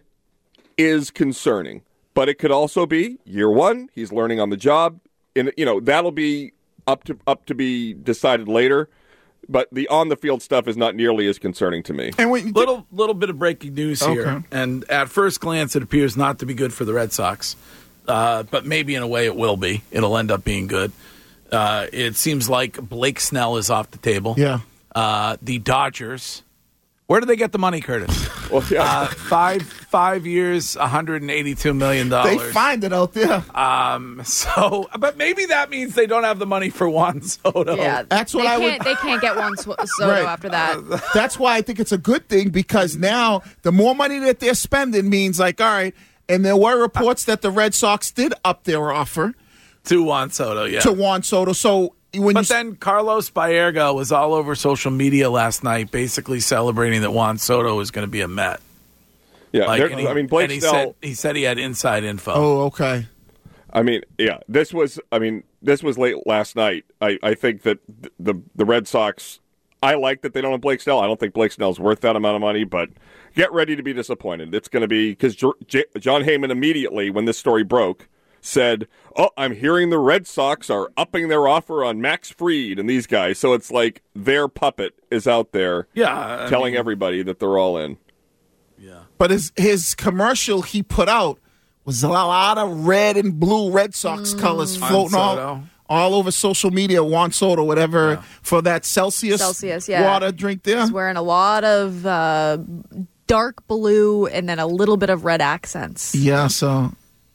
is concerning. But it could also be year one, he's learning on the job. And, you know, that'll be up to up to be decided later. But the on-the-field stuff is not nearly as concerning to me. And when little little bit of breaking news here, Okay. and at first glance, it appears not to be good for the Red Sox, uh, but maybe in a way it will be. It'll end up being good. Uh, it seems like Blake Snell is off the table. Yeah. Uh, the Dodgers. Where do they get the money, Curtis? Well, yeah. uh, five five years, one hundred eighty-two million dollars. They find it out there. Um. So, but maybe that means they don't have the money for Juan Soto. Yeah, That's what they I would- can't, They can't get one Soto Right. after that. That's why I think it's a good thing, because now the more money that they're spending means like, all right, and there were reports that the Red Sox did up their offer To Juan Soto, yeah. to Juan Soto. So when But you then Carlos Baerga was all over social media last night, basically celebrating that Juan Soto was going to be a Met. Yeah, Like, there- and he, I mean, Blake and he Snell. said he said he had inside info. oh, okay. I mean, yeah, this was. I mean, this was late last night. I, I think that th- the the Red Sox I like that they don't have Blake Snell. I don't think Blake Snell's worth that amount of money, but get ready to be disappointed. It's going to be because J- J- John Heyman immediately, when this story broke, said, oh, I'm hearing the Red Sox are upping their offer on Max Fried and these guys. So it's like their puppet is out there yeah, I telling mean, everybody that they're all in. Yeah. But his, his commercial he put out was a lot of red and blue Red Sox mm. colors floating all, all over social media, Juan Soto, whatever, yeah. for that Celsius, Celsius yeah. water drink there. He's wearing a lot of uh, dark blue and then a little bit of red accents. Yeah, so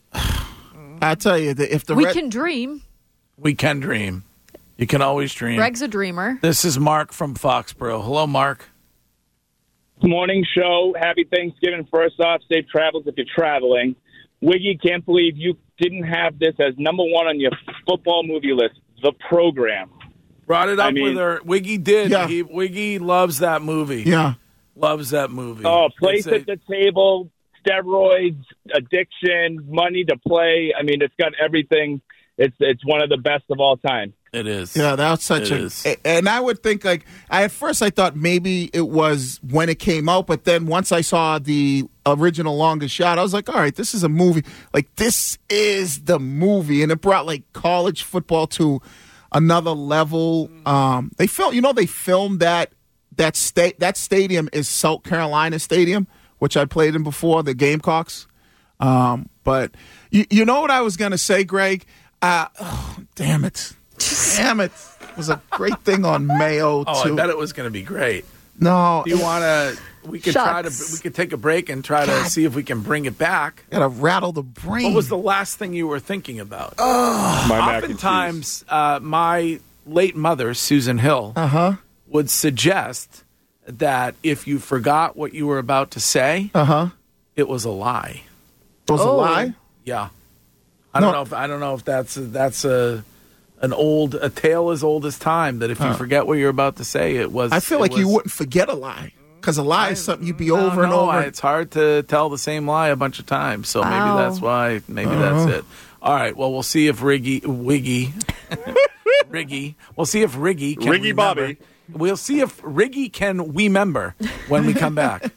I tell you, if the We red- can dream. We can dream. You can always dream. Greg's a dreamer. This is Mark from Foxborough. Hello, Mark. Morning show. Happy Thanksgiving. First off, safe travels if you're traveling. Wiggy, can't believe you didn't have this as number one on your football movie list, The Program. Brought it up I mean, with her. Wiggy did. Yeah. He, Wiggy loves that movie. Yeah. Loves that movie. Oh, place It's at the table, steroids, addiction, money to play. I mean, it's got everything. It's it's one of the best of all time. It is. Yeah, that's such It a. is. And I would think like I at first I thought maybe it was when it came out, but then once I saw the original Longest Shot, I was like, all right, this is a movie. Like this is the movie, and it brought like college football to another level. Um, they filmed, you know, they filmed that that state that stadium is South Carolina Stadium, which I played in before, the Gamecocks. Um, but you, you know what I was gonna say, Greg? Uh, oh, damn it. Damn it. It was a great thing on Mayo, Oh, too. I bet it was going to be great. No. Do you want to? We could try to. Shucks. We could take a break and try to God. see if we can bring it back. Gotta rattle the brain. What was the last thing you were thinking about? Oh. My mac and Oftentimes, uh, my late mother, Susan Hill, uh-huh. would suggest that if you forgot what you were about to say, uh-huh. it was a lie. It was Oh. a lie? Yeah. I don't No. know if I don't know if that's a, that's a an old a tale as old as time that if you Huh. forget what you're about to say, it was. I feel it like you was- wouldn't forget a lie. Because a lie is something you'd be I over don't and know. over. I- It's hard to tell the same lie a bunch of times, so maybe Wow. that's why. Maybe Uh-huh. that's it. All right. Well, we'll see if Riggy, Wiggy, Riggy. We'll see if Riggy can Riggy remember. Bobby. We'll see if Riggy can remember when we come back.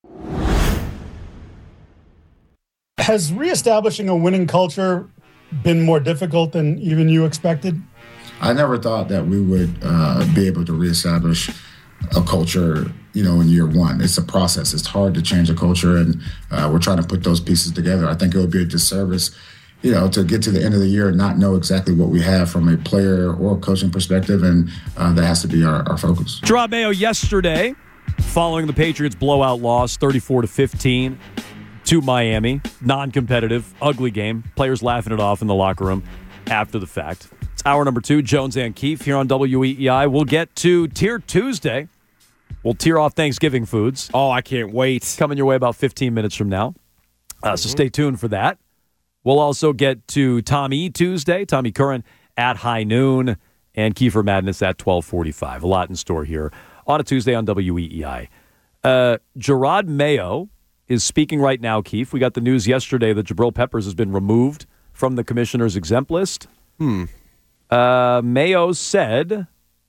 Has reestablishing a winning culture been more difficult than even you expected? I never thought that we would uh, be able to reestablish a culture, you know, in year one. It's a process. It's hard to change a culture, and uh, we're trying to put those pieces together. I think it would be a disservice, you know, to get to the end of the year and not know exactly what we have from a player or coaching perspective, and uh, that has to be our, our focus. Gerard Mayo yesterday, following the Patriots' blowout loss, thirty-four to fifteen to Miami. Non-competitive, ugly game. Players laughing it off in the locker room after the fact. It's hour number two, Jones and Keefe here on W E E I. We'll get to Tier Tuesday. We'll tear off Thanksgiving foods. Oh, I can't wait. Coming your way about fifteen minutes from now. Uh, so stay tuned for that. We'll also get to Tommy Tuesday, Tommy Curran at high noon, and Kiefer Madness at twelve forty-five. A lot in store here on a Tuesday on W E E I. Uh, Gerard Mayo is speaking right now, Keith. We got the news yesterday that Jabril Peppers has been removed from the commissioner's exempt list. Hmm. Uh, Mayo said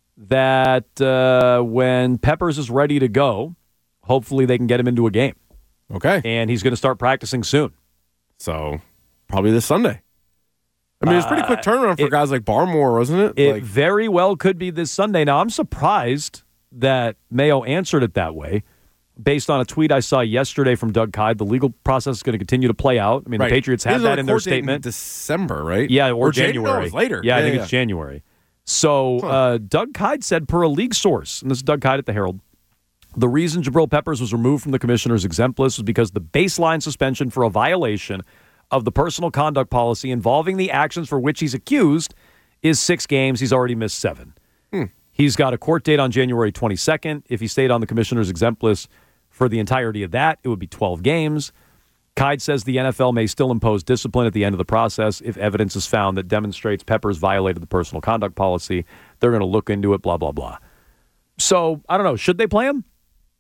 that uh, when Peppers is ready to go, hopefully they can get him into a game. Okay. And he's going to start practicing soon. So probably this Sunday. I mean, it's a pretty quick Uh, turnaround for it- guys like Barmore, wasn't it? It Like, very well could be this Sunday. Now, I'm surprised that Mayo answered it that way based on a tweet I saw yesterday from Doug Kyde. The legal process is going to continue to play out. I mean, right. the Patriots He had was on that a in their court date in statement. December, right? Yeah, or, Or Jan- January. no, it was later. Yeah, I Yeah, think yeah. it's January. So Huh. uh, Doug Kyde said, per a league source, and this is Doug Kyde at the Herald, the reason Jabril Peppers was removed from the commissioner's exempt list was because the baseline suspension for a violation of the personal conduct policy involving the actions for which he's accused is six games. He's already missed seven. Hmm. He's got a court date on January twenty-second. If he stayed on the commissioner's exempt list for the entirety of that, it would be twelve games. Kyde says the N F L may still impose discipline at the end of the process if evidence is found that demonstrates Peppers violated the personal conduct policy. They're going to look into it, blah, blah, blah. So, I don't know. Should they play him?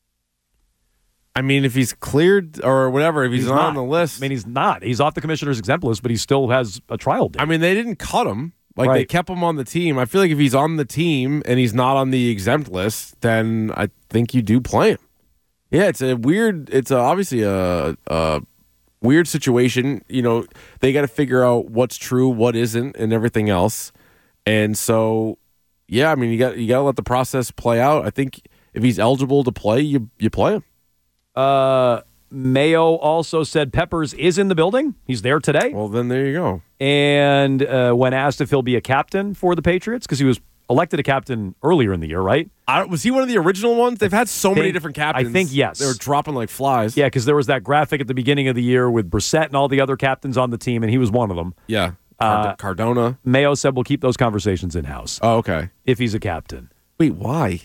I mean, if he's cleared or whatever, if he's, He's not not. on the list. I mean, he's not. He's off the commissioner's exempt list, but he still has a trial date. I mean, they didn't cut him. Like Right. they kept him on the team. I feel like if he's on the team and he's not on the exempt list, then I think you do play him. Yeah, it's a weird. It's a, obviously a, a weird situation. You know, they got to figure out what's true, what isn't, and everything else. And so, yeah, I mean, you got you got to let the process play out. I think if he's eligible to play, you you play him. Uh, Mayo also said Peppers is in the building. He's there today. Well, then there you go. And uh, when asked if he'll be a captain for the Patriots, because he was elected a captain earlier in the year, right? I, was he one of the original ones? They've had so I many think- different captains. I think yes. They were dropping like flies. Yeah, because there was that graphic at the beginning of the year with Brissett and all the other captains on the team, and he was one of them. Yeah. Card- Uh, Cardona. Mayo said we'll keep those conversations in-house. Oh, okay. If he's a captain. Wait, why?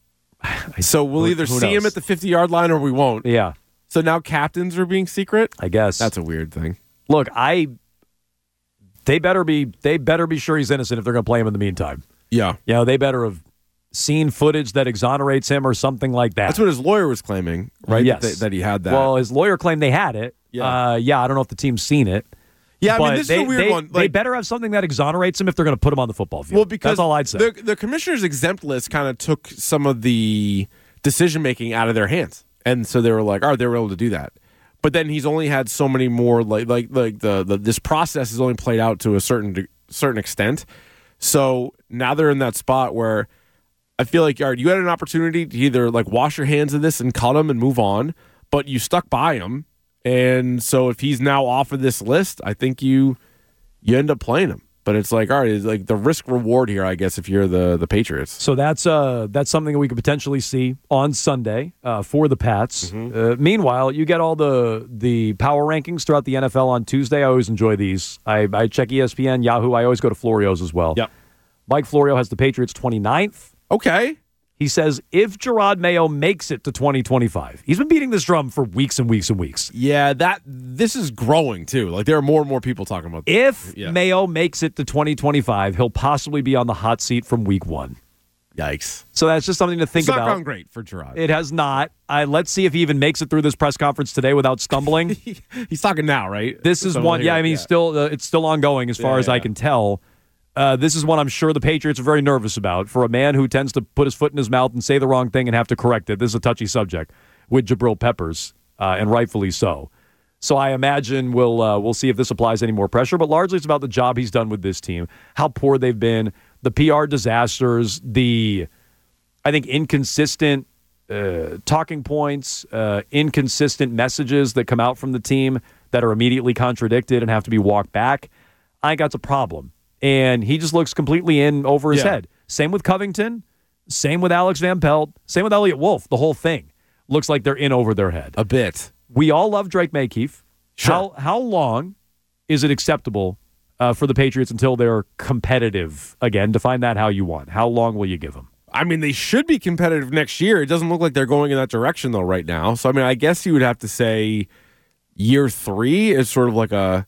So we'll Who- either who see him knows? at the fifty-yard line or we won't. Yeah. So now captains are being secret? I guess. That's a weird thing. Look, I they better be they better be sure he's innocent if they're going to play him in the meantime. Yeah. You know, they better have seen footage that exonerates him or something like that. That's what his lawyer was claiming, right? Yes. That, that he had that. Well, his lawyer claimed they had it. Yeah. Uh, yeah, I don't know if the team's seen it. Yeah, I mean, but this they, is a weird they, one. they Like- better have something that exonerates him if they're going to put him on the football field. Well, because that's all I'd say. The, the commissioner's exempt list kind of took some of the decision making out of their hands, and so they were like, "All right, they were able to do that." But then he's only had so many more. Like, like, like the, the this process has only played out to a certain de- certain extent. So now they're in that spot where I feel like, all right, you had an opportunity to either like wash your hands of this and cut him and move on, but you stuck by him, and so if he's now off of this list, I think you. You end up playing him, but it's like, all right, it's like the risk reward here, I guess, if you're the the Patriots. So that's uh that's something that we could potentially see on Sunday uh, for the Pats. Mm-hmm. Uh, meanwhile, you get all the the power rankings throughout the N F L on Tuesday. I always enjoy these. I, I check E S P N, Yahoo. I always go to Florio's as well. Yep. Mike Florio has the Patriots twenty-ninth. Okay. He says if Gerard Mayo makes it to twenty twenty-five, he's been beating this drum for weeks and weeks and weeks. Yeah, that this is growing too. Like there are more and more people talking about this. If Yeah. Mayo makes it to twenty twenty-five, he'll possibly be on the hot seat from week one. Yikes. So that's just something to think It's not about. gone great for Gerard. It has not. I, let's see if he even makes it through this press conference today without stumbling. He's talking now, right? This is So one. here- Yeah, I mean, he's still uh, it's still ongoing as far Yeah, as I yeah. can tell. Uh, this is one I'm sure the Patriots are very nervous about. For a man who tends to put his foot in his mouth and say the wrong thing and have to correct it, this is a touchy subject with Jabril Peppers, uh, and rightfully so. So I imagine we'll uh, we'll see if this applies any more pressure. But largely, it's about the job he's done with this team, how poor they've been, the P R disasters, the I think inconsistent uh, talking points, uh, inconsistent messages that come out from the team that are immediately contradicted and have to be walked back. I think that's a problem. And he just looks completely in over his Yeah. head. Same with Covington. Same with Alex Van Pelt. Same with Elliott Wolf. The whole thing looks like they're in over their head. A bit. We all love Drake Maykeef. Sure. How, how long is it acceptable uh, for the Patriots until they're competitive again? Define that how you want. How long will you give them? I mean, they should be competitive next year. It doesn't look like they're going in that direction, though, right now. So, I mean, I guess you would have to say year three is sort of like a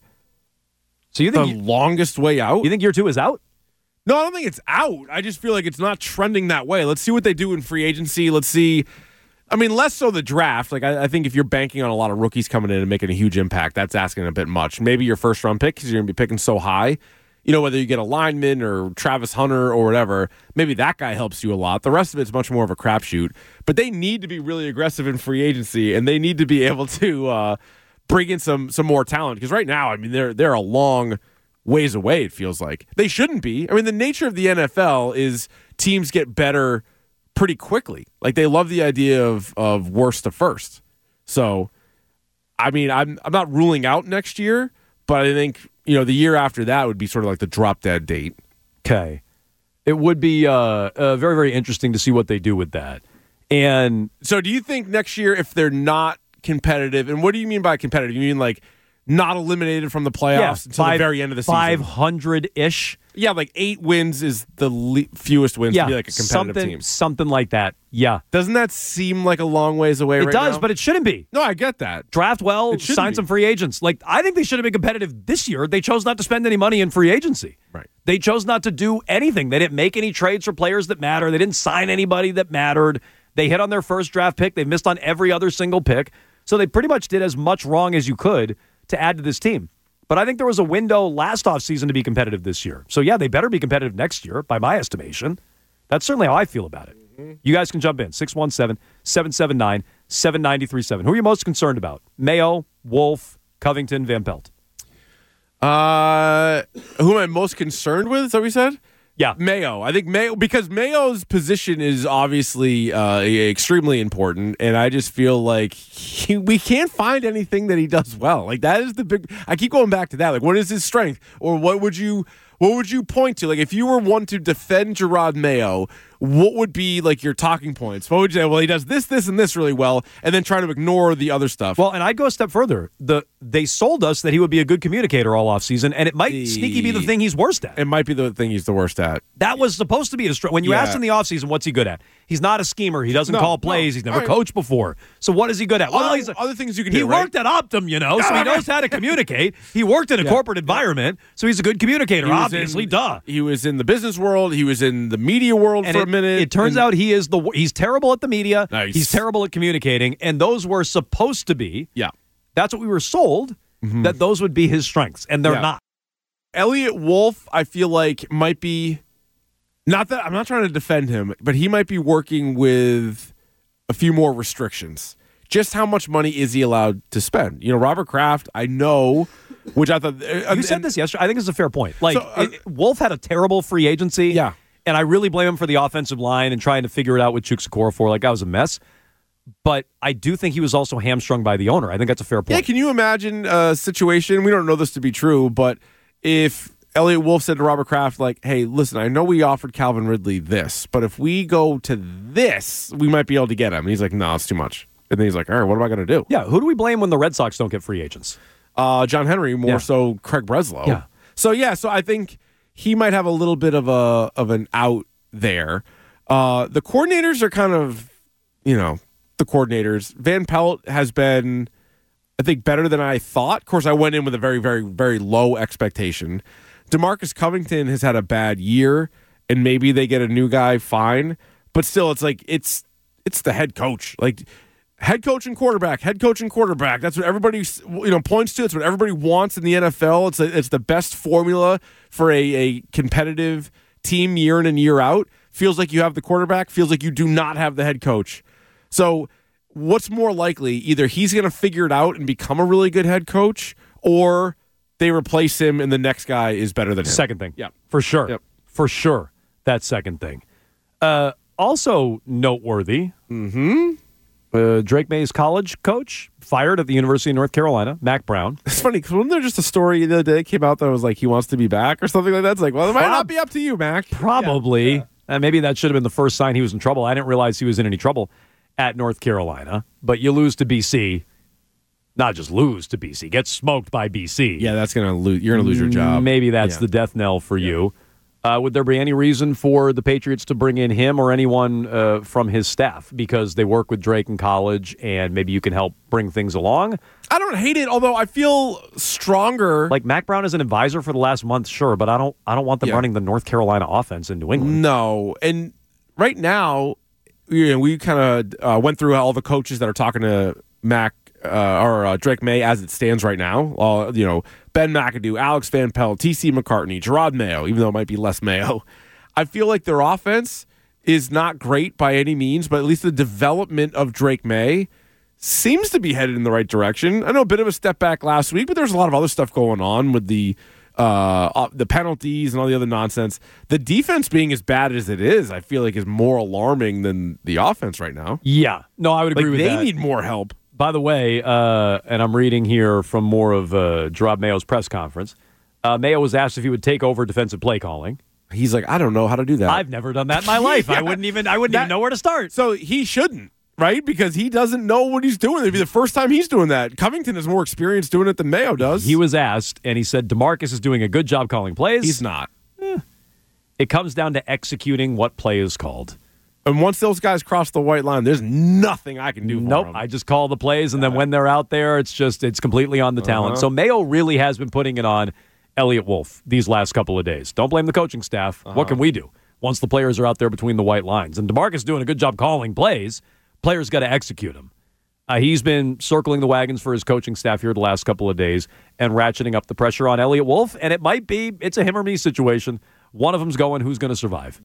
so you think the longest way out. You think year two is out? No, I don't think it's out. I just feel like it's not trending that way. Let's see what they do in free agency. Let's see. I mean, less so the draft. Like, I, I think if you're banking on a lot of rookies coming in and making a huge impact, that's asking a bit much. Maybe your first round pick, because you're going to be picking so high. You know, whether you get a lineman or Travis Hunter or whatever, maybe that guy helps you a lot. The rest of it's much more of a crapshoot. But they need to be really aggressive in free agency, and they need to be able to uh, bring in some some more talent. Because right now, I mean, they're they're a long ways away, it feels like. They shouldn't be. I mean, the nature of the N F L is teams get better pretty quickly. Like, they love the idea of of worst to first. So, I mean, I'm I'm not ruling out next year, but I think, you know, the year after that would be sort of like the drop dead date. Okay. It would be uh, uh, very, very interesting to see what they do with that. And so do you think next year, if they're not competitive, and what do you mean by competitive? You mean like not eliminated from the playoffs yeah, until five, the very end of the season? five hundred-ish. Yeah, like eight wins is the le- fewest wins yeah, to be like a competitive something, team. Something like that. Yeah. Doesn't that seem like a long ways away It right does, now? but it shouldn't be. No, I get that. Draft well, It shouldn't sign be. some free agents. Like, I think they should have been competitive this year. They chose not to spend any money in free agency. Right. They chose not to do anything. They didn't make any trades for players that matter. They didn't sign anybody that mattered. They hit on their first draft pick. They missed on every other single pick. So they pretty much did as much wrong as you could to add to this team. But I think there was a window last offseason to be competitive this year. So, yeah, they better be competitive next year, by my estimation. That's certainly how I feel about it. Mm-hmm. You guys can jump in. six one seven, seven seven nine, seven nine three seven. Who are you most concerned about? Mayo, Wolf, Covington, Van Pelt? Uh, who am I most concerned with? Is that what you said? Yeah. Mayo. I think Mayo, because Mayo's position is obviously uh, extremely important, and I just feel like he, we can't find anything that he does well. Like, that is the big, I keep going back to that. Like, what is his strength? Or what would you, what would you point to? Like, if you were one to defend Gerard Mayo, what would be, like, your talking points? What would you say? Well, he does this, this, and this really well, and then try to ignore the other stuff. Well, and I'd go a step further. The They sold us that he would be a good communicator all offseason, and it might the, sneaky be the thing he's worst at. It might be the thing he's the worst at. That was supposed to be his strength. When you yeah. asked in the offseason, what's he good at? He's not a schemer. He doesn't no, call plays. No. He's never right. coached before. So what is he good at? Well, other, he's a, other things you can he do, He right? worked at Optum, you know, so he knows how to communicate. He worked in a yeah. corporate environment, so he's a good communicator, obviously, in, duh. He was in the business world. He was in the media world and for it, a minute. It turns and, out he is the he's terrible at the media. Nice. He's terrible at communicating, and those were supposed to be. Yeah. That's what we were sold, mm-hmm. that those would be his strengths, and they're yeah. not. Elliot Wolf, I feel like, might be, not that, I'm not trying to defend him, but he might be working with a few more restrictions. Just how much money is he allowed to spend? You know, Robert Kraft, I know, which I thought... Uh, you said and, this yesterday. I think it's a fair point. Like, so, uh, it, Wolf had a terrible free agency. Yeah. And I really blame him for the offensive line and trying to figure it out with Chukwuekorfor for. Like, that was a mess. But I do think he was also hamstrung by the owner. I think that's a fair point. Yeah, can you imagine a situation, we don't know this to be true, but if Elliot Wolf said to Robert Kraft, like, hey, listen, I know we offered Calvin Ridley this, but if we go to this, we might be able to get him. And he's like, no, it's too much. And then he's like, all right, what am I going to do? Yeah, who do we blame when the Red Sox don't get free agents? Uh, John Henry, more yeah. so Craig Breslow. Yeah. So, yeah, so I think he might have a little bit of a of an out there. Uh, the coordinators are kind of, you know, the coordinators. Van Pelt has been, I think, better than I thought. Of course, I went in with a very, very, very low expectation. DeMarcus Covington has had a bad year, and maybe they get a new guy, fine. But still, it's like, it's it's the head coach. Like, head coach and quarterback, head coach and quarterback. That's what everybody, you know, points to. It's what everybody wants in the N F L. It's a, it's the best formula for a, a competitive team year in and year out. Feels like you have the quarterback. Feels like you do not have the head coach. So what's more likely? Either he's going to figure it out and become a really good head coach, or they replace him and the next guy is better than him. Second thing. Yeah. For sure. Yep. For sure. That second thing. Uh, also noteworthy, mm-hmm. uh, Drake May's college coach fired at the University of North Carolina, Mac Brown. It's funny, because wasn't there just a story the other day that came out that was like he wants to be back or something like that? It's like, well, it might Prob- not be up to you, Mac. Probably. Yeah. Yeah. Uh, maybe that should have been the first sign he was in trouble. I didn't realize he was in any trouble at North Carolina. But you lose to B C. Not just lose to B C. Get smoked by B C. Yeah, that's gonna lose. You're gonna lose your job. Maybe that's yeah. the death knell for yeah. you. Uh, would there be any reason for the Patriots to bring in him or anyone uh, from his staff because they work with Drake in college and maybe you can help bring things along? I don't hate it, although I feel stronger. Like Mac Brown is an advisor for the last month, sure, but I don't. I don't want them yeah. running the North Carolina offense in New England. No, and right now, you know, we kind of uh, went through all the coaches that are talking to Mac. Uh, or uh, Drake May as it stands right now. Uh, you know, Ben McAdoo, Alex Van Pelt, T C McCartney, Gerard Mayo, even though it might be less Mayo. I feel like their offense is not great by any means, but at least the development of Drake May seems to be headed in the right direction. I know a bit of a step back last week, but there's a lot of other stuff going on with the uh, the penalties and all the other nonsense. The defense being as bad as it is, I feel like is more alarming than the offense right now. Yeah. No, I would agree like with they that. They need more help. By the way, uh, and I'm reading here from more of uh, Gerard Mayo's press conference, uh, Mayo was asked if he would take over defensive play calling. He's like, I don't know how to do that. I've never done that in my life. yeah. I wouldn't even I wouldn't that, even know where to start. So he shouldn't, right? Because he doesn't know what he's doing. It'd be the first time he's doing that. Covington has more experience doing it than Mayo does. He was asked, and he said DeMarcus is doing a good job calling plays. He's not. Eh. It comes down to executing what play is called. And once those guys cross the white line, there's nothing I can do for nope, them. I just call the plays, and then when they're out there, it's just it's completely on the talent. Uh-huh. So Mayo really has been putting it on Elliot Wolf these last couple of days. Don't blame the coaching staff. Uh-huh. What can we do once the players are out there between the white lines? And DeMarcus doing a good job calling plays. Players got to execute them. Uh, he's been circling the wagons for his coaching staff here the last couple of days and ratcheting up the pressure on Elliott Wolf. And it might be, it's a him or me situation. One of them's going, who's going to survive?